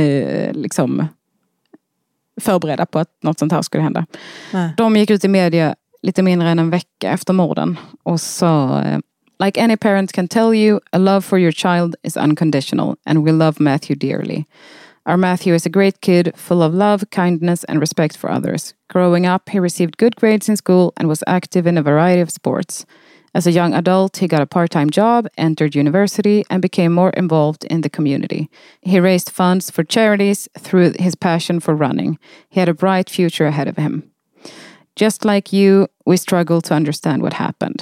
liksom förberedda på att något sånt här skulle hända. Nej. De gick ut i media lite mindre än en vecka efter morden och sa, like any parent can tell you, a love for your child is unconditional and we love Matthew dearly. Our Matthew is a great kid, full of love, kindness and respect for others. Growing up, he received good grades in school and was active in a variety of sports. As a young adult, he got a part-time job, entered university, and became more involved in the community. He raised funds for charities through his passion for running. He had a bright future ahead of him. Just like you, we struggle to understand what happened.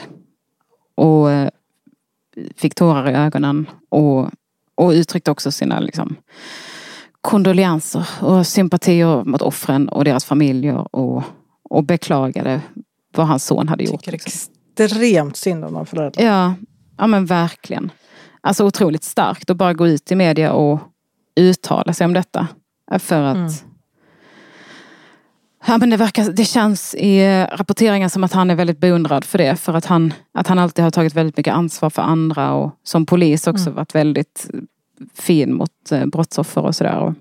Och fick tårar i ögonen och uttryckte också sina liksom kondolenser och sympatier mot offren och deras familjer och beklagade vad hans son hade gjort. Extremt synd om de föräldrar. Ja, men verkligen. Alltså otroligt starkt att bara gå ut i media och uttala sig om detta. För att ja, men det känns i rapporteringen som att han är väldigt beundrad för det. För att han alltid har tagit väldigt mycket ansvar för andra och som polis också varit väldigt fin mot brottsoffer och sådär.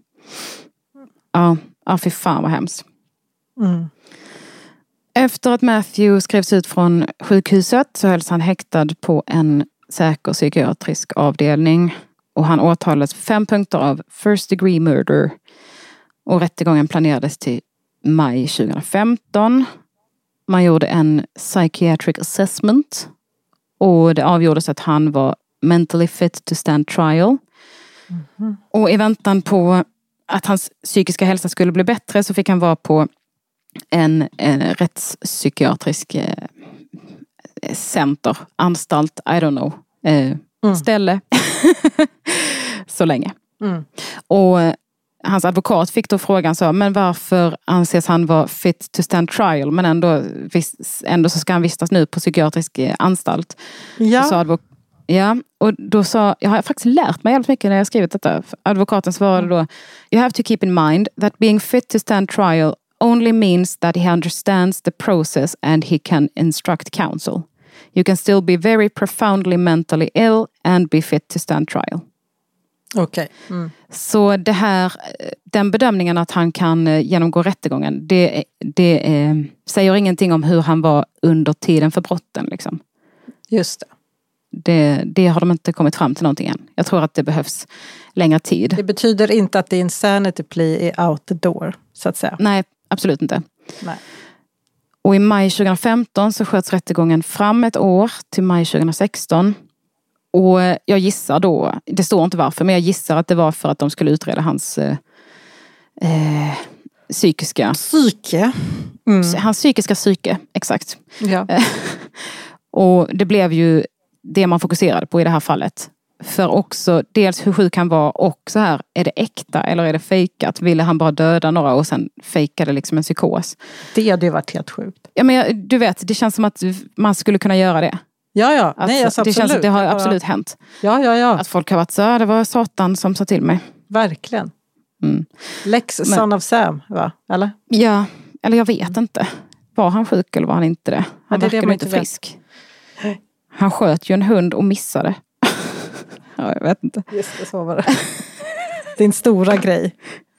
Ja, fy fan vad hemskt. Efter att Matthew skrevs ut från sjukhuset så hölls han häktad på en säker psykiatrisk avdelning. Och han åtalades 5 punkter av first degree murder. Och rättegången planerades till maj 2015. Man gjorde en psychiatric assessment. Och det avgjordes att han var mentally fit to stand trial. Och i väntan på att hans psykiska hälsa skulle bli bättre så fick han vara på en rättspsykiatrisk center, anstalt, I don't know, ställe så länge. Och hans advokat fick då frågan så, men varför anses han vara fit to stand trial men ändå så ska han vistas nu på psykiatrisk anstalt. Ja, och då sa, jag har faktiskt lärt mig jävligt mycket när jag skrivit detta. Advokaten svarade då, you have to keep in mind that being fit to stand trial only means that he understands the process and he can instruct counsel. You can still be very profoundly mentally ill and be fit to stand trial. Okej. Så den bedömningen att han kan genomgå rättegången, det säger ingenting om hur han var under tiden för brotten liksom. Just det. det har de inte kommit fram till någonting än. Jag tror att det behövs längre tid. Det betyder inte att det insanity plea är out the door, så att säga. Nej, absolut inte. Nej. Och i maj 2015 så sköts rättegången fram ett år till maj 2016. Och jag gissar då, det står inte varför, men jag gissar att det var för att de skulle utreda hans hans psykiska psyke, exakt. Ja. Och det blev ju det man fokuserade på i det här fallet. För också dels hur sjuk han var och så här, är det äkta eller är det fejkat? Ville han bara döda några och sen fejkade liksom en psykos? Det hade ju varit helt sjukt. Ja, men du vet, det känns som att man skulle kunna göra det. Ja. Nej, alltså, det känns att det har absolut hänt. Ja. Att folk har varit så här, det var Satan som sa till mig. Verkligen. Mm. Lex son of Sam, va? Eller? Ja, eller jag vet inte. Var han sjuk eller var han inte det? Han verkade inte frisk. Vet. Han sköt ju en hund och missade. Ja, jag vet inte. Just det, så var det. Din stora grej.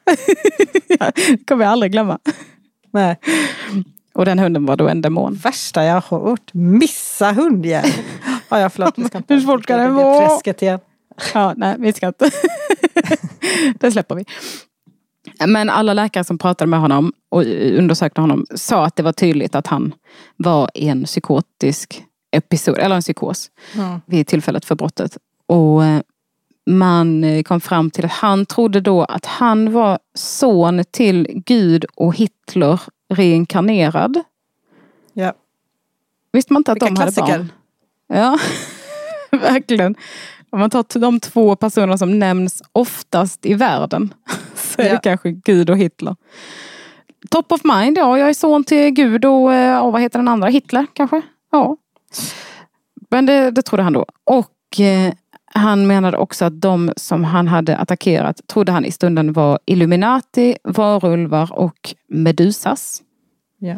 Det kommer jag aldrig glömma. Nej. Och den hunden var då en demon. Värsta jag har hört. Missa hundjävel. Ja, förlåt. Vi ska inte. Hur svårt ska det vara? Träsket igen. Ja, nej, vi ska inte. Det släpper vi. Men alla läkare som pratade med honom och undersökte honom sa att det var tydligt att han var i en psykotisk episod, eller en psykos vid tillfället för brottet. Och man kom fram till att han trodde då att han var son till Gud och Hitler reinkarnerad. Ja. Visste man inte att vilka de hade klassiker. barn? Ja, verkligen. Om man tar de två personer som nämns oftast i världen så är det kanske Gud och Hitler. Top of mind, ja, jag är son till Gud och vad heter den andra? Hitler kanske? Ja. Men det trodde han då. Och han menade också att de som han hade attackerat trodde han i stunden var Illuminati, varulvar och Medusas. Ja.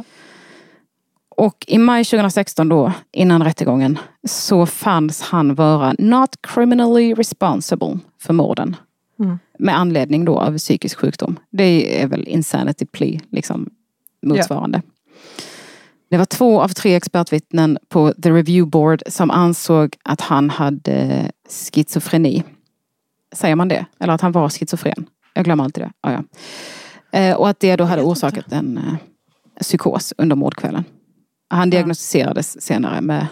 Och i maj 2016 då, innan rättegången, så fanns han vara not criminally responsible för morden. Med anledning då av psykisk sjukdom. Det är väl insanity plea, liksom motsvarande. Yeah. Det var 2 av 3 expertvittnen på The Review Board som ansåg att han hade schizofreni. Säger man det? Eller att han var schizofren? Jag glömmer alltid det. Ja. Och att det då hade orsakat en psykos under mordkvällen. Han diagnostiserades senare med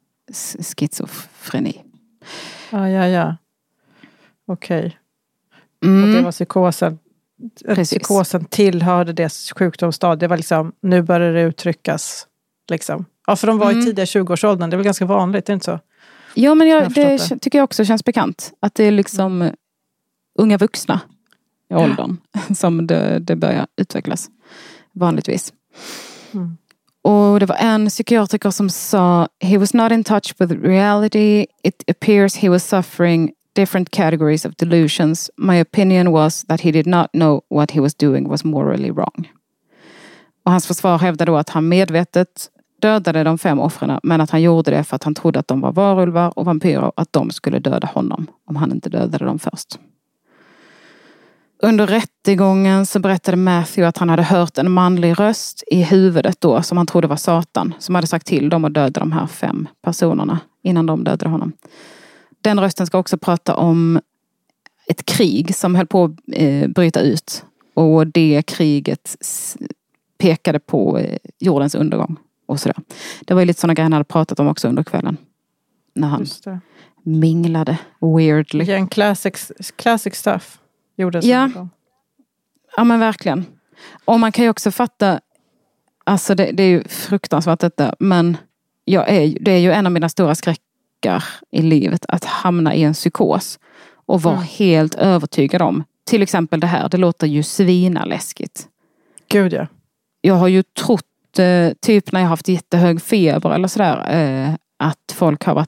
schizofreni. Ja. Okej. Och det var psykosen. Precis. Psykosen tillhörde det sjukdomsstad. Det var liksom, nu börjar det uttryckas. Liksom. Ja, för de var i tidiga 20-årsåldern. Det är väl ganska vanligt, det är inte så? Ja, men det tycker jag också känns bekant. Att det är liksom unga vuxna i åldern som det börjar utvecklas. Vanligtvis. Och det var en psykiatriker som sa: he was not in touch with reality. It appears he was suffering different categories of delusions. My opinion was that he did not know what he was doing was morally wrong. Och hans försvar hävdade då att han medvetet dödade de 5 offren, men att han gjorde det för att han trodde att de var varulvar och vampyrer och att de skulle döda honom om han inte dödade dem först. Under rättegången så berättade Matthew att han hade hört en manlig röst i huvudet då som han trodde var Satan, som hade sagt till dem att döda de här 5 personerna innan de dödade honom. Den rösten ska också prata om ett krig som höll på att bryta ut. Och det kriget pekade på jordens undergång. Och sådär. Det var ju lite sådana grejer han hade pratat om också under kvällen. När han minglade weirdly. Ja, en classic stuff. Ja, men verkligen. Och man kan ju också fatta, alltså det är ju fruktansvärt detta, men det är ju en av mina stora skräckar i livet att hamna i en psykos och vara helt övertygad om, till exempel det här, det låter ju svinaläskigt. Gud ja. Jag har ju trott, typ när jag har haft jättehög feber eller sådär, att folk har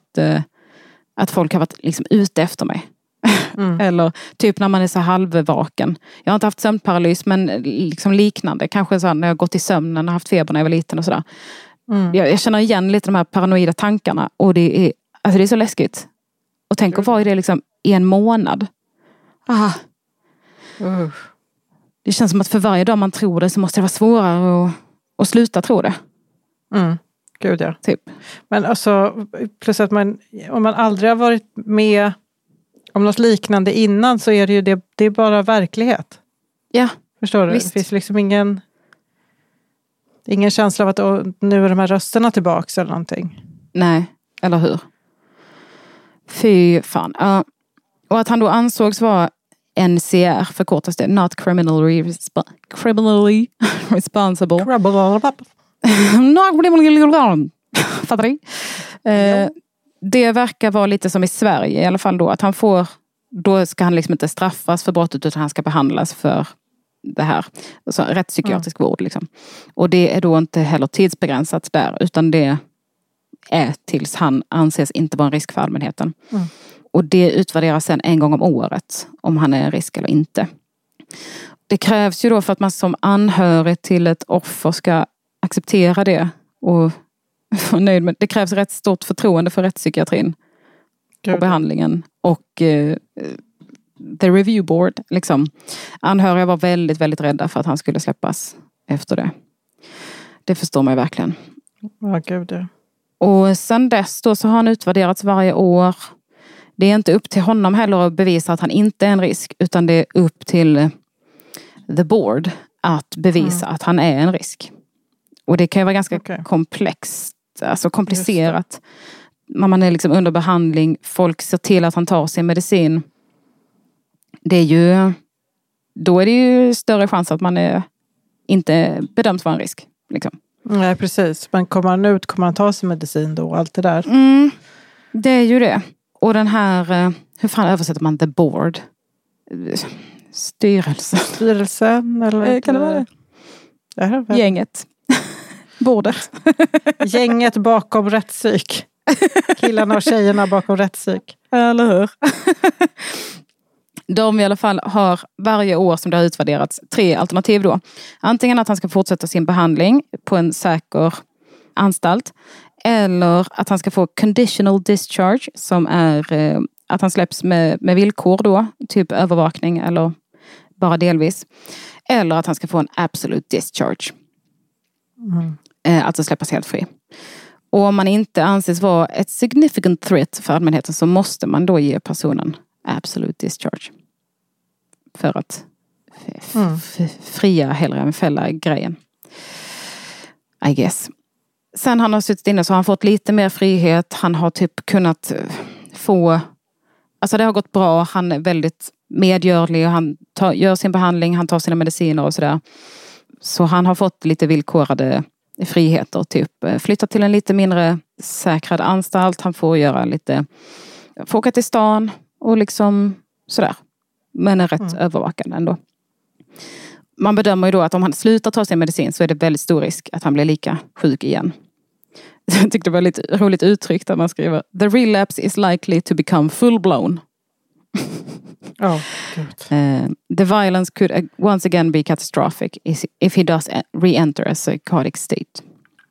varit liksom ute efter mig. Eller typ när man är så halvvaken. Jag har inte haft sömnparalys, men liksom liknande. Kanske så när jag gått i sömnen och haft feber när jag var liten och sådär. Jag känner igen lite de här paranoida tankarna. Och det är så läskigt. Och tänk att vara i det liksom i en månad. Det känns som att för varje dag man tror det så måste det vara svårare att sluta tro det. Gud ja. Typ. Men alltså, plus att om man aldrig har varit med om något liknande innan så är det ju det är bara verklighet. Ja, förstår du? Visst. Det finns liksom ingen känsla av att nu är de här rösterna tillbaks eller någonting. Nej, eller hur? Fy fan. Och att han då ansågs vara NCR, förkortas det, not criminally responsible. Fattar du? Det verkar vara lite som i Sverige i alla fall då. Att då ska han liksom inte straffas för brottet utan han ska behandlas för det här. Alltså rättspsykiatrisk vård liksom. Och det är då inte heller tidsbegränsat där utan det är tills han anses inte vara en risk för allmänheten. Och det utvärderas sen en gång om året om han är en risk eller inte. Det krävs ju då för att man som anhörig till ett offer ska acceptera det och vara nöjd med. Det krävs rätt stort förtroende för rättspsykiatrin och behandlingen och the review board liksom. Anhöriga var väldigt, väldigt rädda för att han skulle släppas efter det. Det förstår man ju verkligen. Ja, gud ja. Och sen dess då så har han utvärderats varje år. Det är inte upp till honom heller att bevisa att han inte är en risk. Utan det är upp till the board att bevisa att han är en risk. Och det kan ju vara ganska komplext. Alltså komplicerat. När man är liksom under behandling. Folk ser till att han tar sin medicin. Då är det ju större chans att man inte bedöms vara en risk. Liksom. Nej, precis. Men kommer han ta sin medicin då och allt det där? Det är ju det. Och den här, hur fan översätter man the board? Styrelsen eller? Kan det vara det? Gänget. Bordet. Gänget bakom rättspsyk. Killarna och tjejerna bakom rättspsyk. Eller hur? De i alla fall har varje år som det har utvärderats 3 alternativ då. Antingen att han ska fortsätta sin behandling på en säker anstalt. Eller att han ska få conditional discharge som är att han släpps med villkor då. Typ övervakning eller bara delvis. Eller att han ska få en absolute discharge. Alltså släppas helt fri. Och om man inte anses vara ett significant threat för allmänheten så måste man då ge personen absolute discharge. För att fria hellre än fälla grejen. I guess. Sen han har suttit inne så har han fått lite mer frihet. Han har typ kunnat få... Alltså det har gått bra. Han är väldigt medgörlig och han gör sin behandling. Han tar sina mediciner och sådär. Så han har fått lite villkorade friheter. Typ flytta till en lite mindre säkrad anstalt. Han får göra lite... Få åka till stan och liksom sådär. Men är rätt övervakande ändå. Man bedömer ju då att om han slutar ta sin medicin så är det väldigt stor risk att han blir lika sjuk igen. Jag tyckte det var lite roligt uttryckt att man skriver the relapse is likely to become full-blown. The violence could once again be catastrophic if he does re-enter a psychotic state.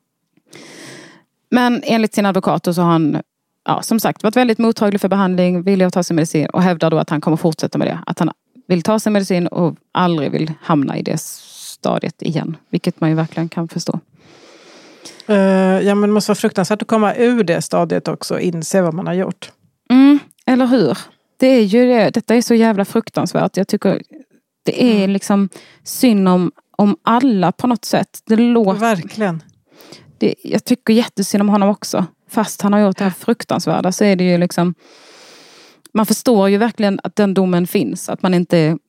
Men enligt sin advokat så har han som sagt varit väldigt mottaglig för behandling, vill ta sin medicin och hävdar då att han kommer fortsätta med det. Att han vill ta sin medicin och aldrig vill hamna i det stadiet igen. Vilket man ju verkligen kan förstå. Ja, men det måste vara fruktansvärt att komma ur det stadiet också och inse vad man har gjort. Eller hur? Det är ju det. Detta är så jävla fruktansvärt. Jag tycker det är liksom synd om alla på något sätt. Det låter... Verkligen. Jag tycker jättesynd om honom också. Fast han har gjort det här fruktansvärda så är det ju liksom... Man förstår ju verkligen att den domen finns. Att man inte är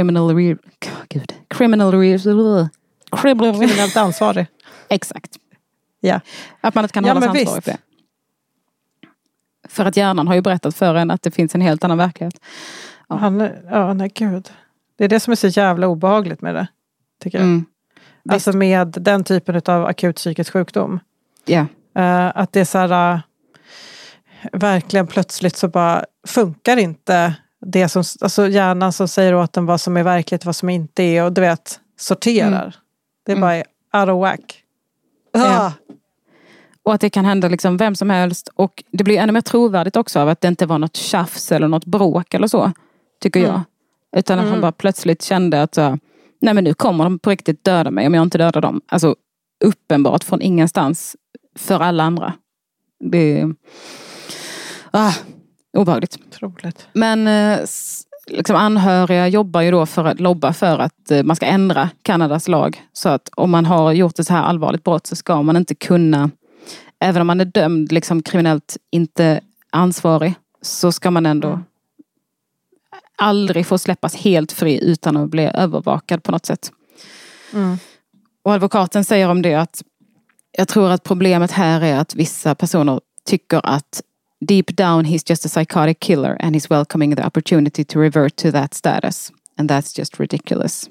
kriminellt ansvarig. Exakt. Ja. Att man inte kan hållas ansvarig för det. För att hjärnan har ju berättat för en att det finns en helt annan verklighet. Nej gud. Det är det som är så jävla obehagligt med det. Tycker jag. Alltså med den typen av akut psykisk sjukdom. Ja. Att det är så här... verkligen plötsligt så bara funkar inte det som... Alltså hjärnan som säger åt den vad som är verkligt, vad som inte är. Och du vet, sorterar. Det är bara out of whack. Ja. Och att det kan hända liksom vem som helst. Och det blir ännu mer trovärdigt också av att det inte var något tjafs eller något bråk eller så. Tycker jag. Utan att han bara plötsligt kände att nej men nu kommer de på riktigt döda mig om jag inte dödar dem. Alltså uppenbart från ingenstans för alla andra. Det är obehagligt. Otroligt. Men liksom anhöriga jobbar ju då för att lobba för att man ska ändra Kanadas lag. Så att om man har gjort ett så här allvarligt brott så ska man inte kunna, även om man är dömd liksom kriminellt inte ansvarig, så ska man ändå aldrig få släppas helt fri utan att bli övervakad på något sätt. Och advokaten säger om det att jag tror att problemet här är att vissa personer tycker att deep down he's just a psychotic killer and he's welcoming the opportunity to revert to that status. And that's just ridiculous.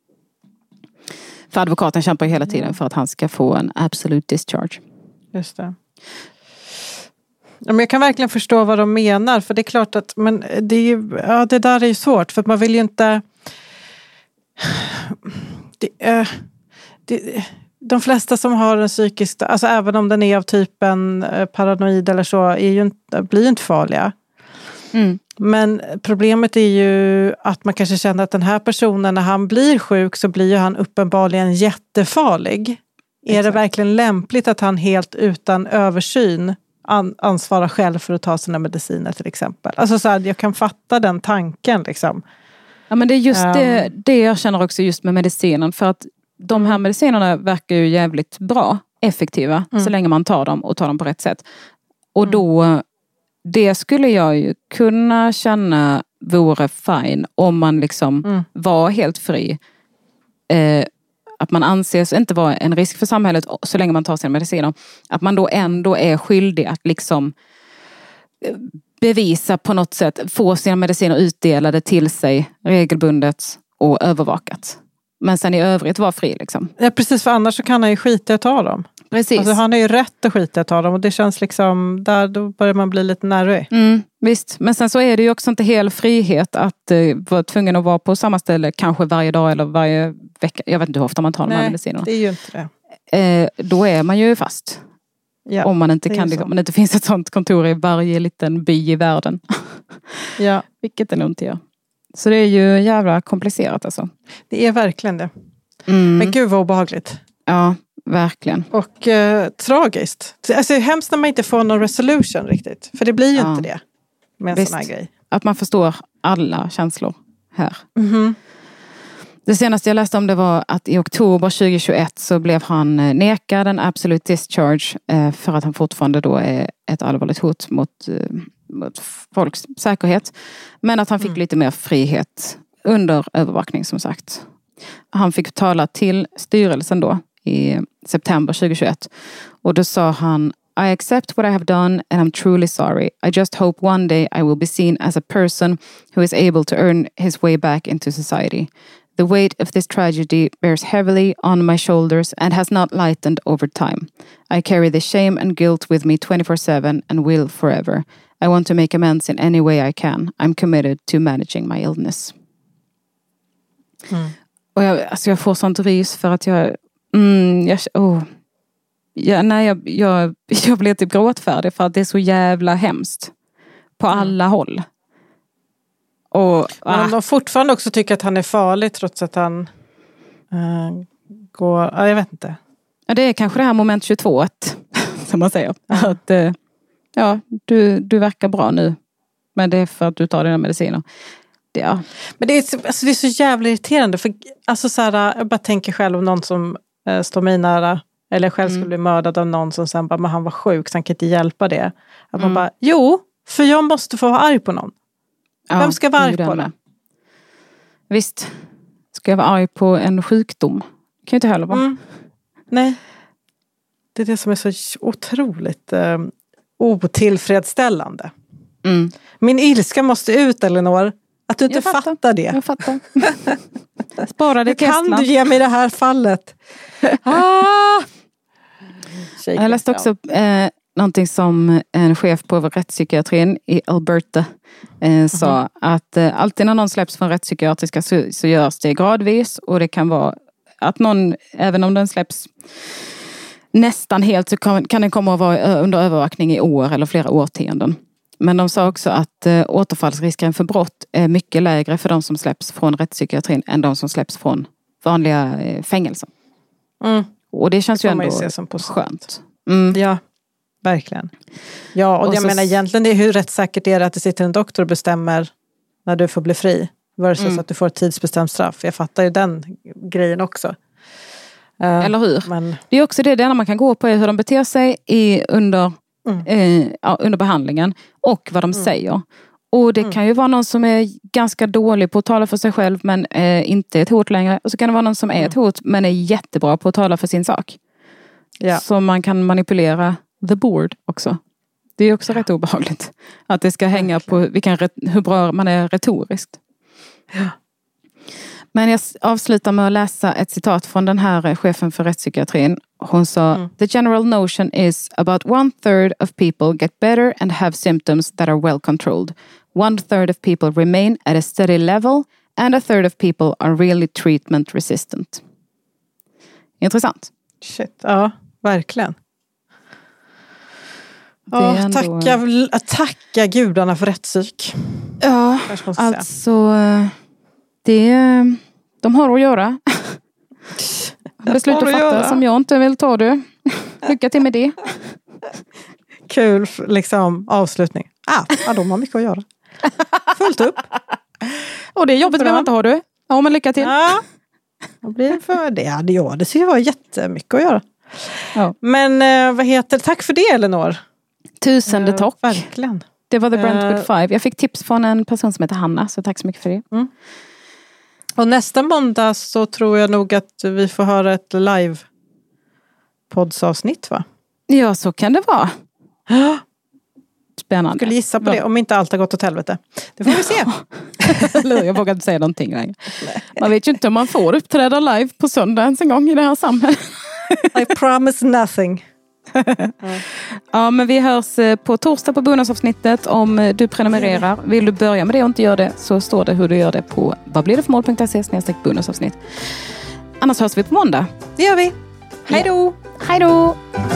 För advokaten kämpar hela tiden för att han ska få en absolute discharge. Just det. Ja, men jag kan verkligen förstå vad de menar. För det är klart att men det, är ju, det där är ju svårt. För att man vill ju inte... De flesta som har en psykisk... Alltså även om den är av typen paranoid eller så blir ju inte farliga. Men problemet är ju att man kanske känner att den här personen, när han blir sjuk så blir ju han uppenbarligen jättefarlig. Exakt. Är det verkligen lämpligt att han helt utan översyn ansvarar själv för att ta sina mediciner till exempel? Alltså så här, jag kan fatta den tanken liksom. Ja, men det är just det jag känner också just med medicinen. För att de här medicinerna verkar ju jävligt bra, effektiva, så länge man tar dem och tar dem på rätt sätt. Och då, det skulle jag ju kunna känna vore fine om man liksom var helt fri. Att man anses inte vara en risk för samhället så länge man tar sina mediciner. Att man då ändå är skyldig att liksom bevisa på något sätt, få sina mediciner utdelade till sig regelbundet och övervakat. Men sen i övrigt var fri liksom. Ja, precis, för annars så kan han ju skita att ta dem. Precis. Alltså, han har ju rätt att skita att ta dem och det känns liksom, då börjar man bli lite nervig. Visst, men sen så är det ju också inte hel frihet att vara tvungen att vara på samma ställe kanske varje dag eller varje vecka. Jag vet inte hur ofta man tar de här medicinerna. Det är ju inte det. Då är man ju fast. Ja, om man inte kan, liksom, om det inte finns ett sånt kontor i varje liten by i världen. Ja. Vilket det nog inte gör. Så det är ju jävla komplicerat alltså. Det är verkligen det. Men gud vad obehagligt. Ja, verkligen. Och tragiskt. Alltså hemskt när man inte får någon resolution riktigt. För det blir ju inte det. Med en sån här grej. Att man förstår alla känslor här. Det senaste jag läste om det var att i oktober 2021 så blev han nekad en absolute discharge för att han fortfarande då är ett allvarligt hot mot folks säkerhet. Men att han fick lite mer frihet under övervakning som sagt. Han fick tala till styrelsen då i september 2021 och då sa han: I accept what I have done and I'm truly sorry. I just hope one day I will be seen as a person who is able to earn his way back into society. The weight of this tragedy bears heavily on my shoulders and has not lightened over time. I carry the shame and guilt with me 24/7 and will forever. I want to make amends in any way I can. I'm committed to managing my illness. Och jag får sånt rys för att jag blir typ gråtfärdig för att det är så jävla hemskt. På alla håll. Men de fortfarande också tycker att han är farlig trots att han går... Ja, jag vet inte. Ja, det är kanske det här moment 22 som man säger. Att du verkar bra nu. Men det är för att du tar dina mediciner. Men det är så jävla irriterande. För, alltså, så här, jag bara tänker själv om någon som står mig nära. Eller själv skulle bli mördad av någon som sen bara, men han var sjuk så han kan inte hjälpa det. Att man bara, för jag måste få vara arg på någon. Vem ska vara arg på det? Visst. Ska jag vara arg på en sjukdom? Kan ju inte heller vara. Nej. Det är det som är så otroligt otillfredsställande. Min ilska måste ut, Elinor. Att du inte fattar det. Jag fattar. Spara det till kan du ge mig det här fallet? Jag läste också någonting som en chef på rättspsykiatrin i Alberta sa att alltid när någon släpps från rättspsykiatriska så görs det gradvis och det kan vara att någon, även om den släpps nästan helt så kan den komma att vara under övervakning i år eller flera årtionden. Men de sa också att återfallsrisken för brott är mycket lägre för de som släpps från rättspsykiatrin än de som släpps från vanliga fängelser. Och det känns ju ändå skönt. Ja, verkligen. Ja, och jag menar egentligen, det är hur rättssäkert är det att det sitter en doktor och bestämmer när du får bli fri versus att du får ett tidsbestämt straff. Jag fattar ju den grejen också. Eller hur? Men... Det är också det enda man kan gå på är hur de beter sig under behandlingen och vad de säger. Och det kan ju vara någon som är ganska dålig på att tala för sig själv men inte ett hot längre. Och så kan det vara någon som är ett hot men är jättebra på att tala för sin sak. Ja. Så man kan manipulera the board också. Det är också rätt obehagligt. Att det ska hänga på hur bra man är retoriskt. Ja. Men jag avslutar med att läsa ett citat från den här chefen för rättspsykiatrin. Hon sa, the general notion is about 1/3 of people get better and have symptoms that are well controlled. 1/3 of people remain at a steady level and 1/3 of people are really treatment resistant. Intressant. Shit, ja, verkligen. Tacka gudarna för rättspsyk. Ja, alltså de har att göra. Beslut att fatta som jag inte vill ta du. Lycka till med det. Kul liksom avslutning. De har mycket att göra. Fullt upp. Och det är jobbigt med man inte har du. Ja, men lycka till. Ja. Vad blir det för det? Ja, det ser ju vara jättemycket att göra. Ja. Men tack för det, Elinor. Tusende tack. Verkligen. Det var The Brentwood 5. Jag fick tips från en person som heter Hanna, så tack så mycket för det. Och nästa måndag så tror jag nog att vi får höra ett live-poddsavsnitt, va? Ja, så kan det vara. Spännande. Jag skulle gissa på det, om inte allt har gått åt helvete. Det får vi se. Jag vågar inte säga någonting längre. Man vet ju inte om man får uppträda live på söndag ens en gång i det här samhället. I promise nothing. Ja, men vi hörs på torsdag på bonusavsnittet om du prenumererar. Vill du börja med det och inte gör det, så står det hur du gör det på vadblivdetformål.se/bonusavsnitt. Annars hörs vi på måndag. Det gör vi. Hej då! Hej då!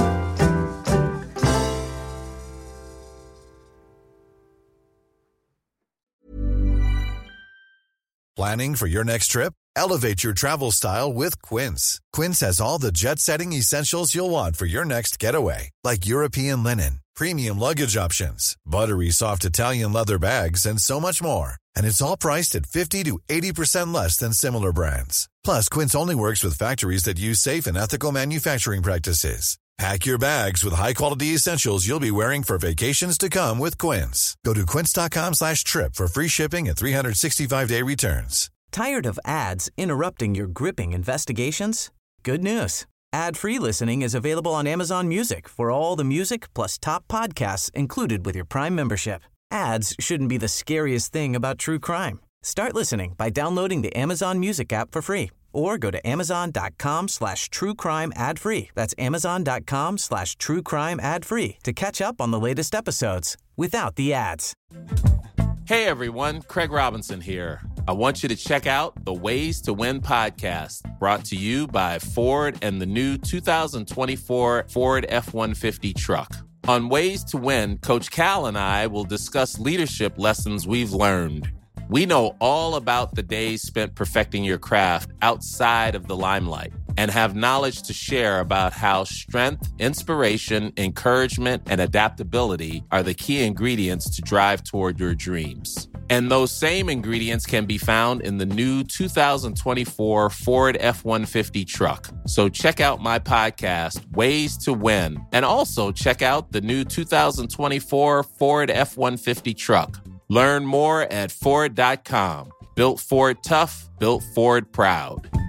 Planning for your next trip? Elevate your travel style with Quince. Quince has all the jet-setting essentials you'll want for your next getaway, like European linen, premium luggage options, buttery soft Italian leather bags, and so much more. And it's all priced at 50 to 80% less than similar brands. Plus, Quince only works with factories that use safe and ethical manufacturing practices. Pack your bags with high-quality essentials you'll be wearing for vacations to come with Quince. Go to quince.com/trip for free shipping and 365-day returns. Tired of ads interrupting your gripping investigations? Good news. Ad-free listening is available on Amazon Music for all the music plus top podcasts included with your Prime membership. Ads shouldn't be the scariest thing about true crime. Start listening by downloading the Amazon Music app for free or go to amazon.com/truecrime ad-free. That's amazon.com/truecrime ad-free to catch up on the latest episodes without the ads. Hey everyone, Craig Robinson here. I want you to check out the Ways to Win podcast, brought to you by Ford and the new 2024 Ford F-150 truck. On Ways to Win, Coach Cal and I will discuss leadership lessons we've learned. We know all about the days spent perfecting your craft outside of the limelight and have knowledge to share about how strength, inspiration, encouragement, and adaptability are the key ingredients to drive toward your dreams. And those same ingredients can be found in the new 2024 Ford F-150 truck. So check out my podcast, Ways to Win, and also check out the new 2024 Ford F-150 truck. Learn more at Ford.com. Built Ford tough, built Ford proud.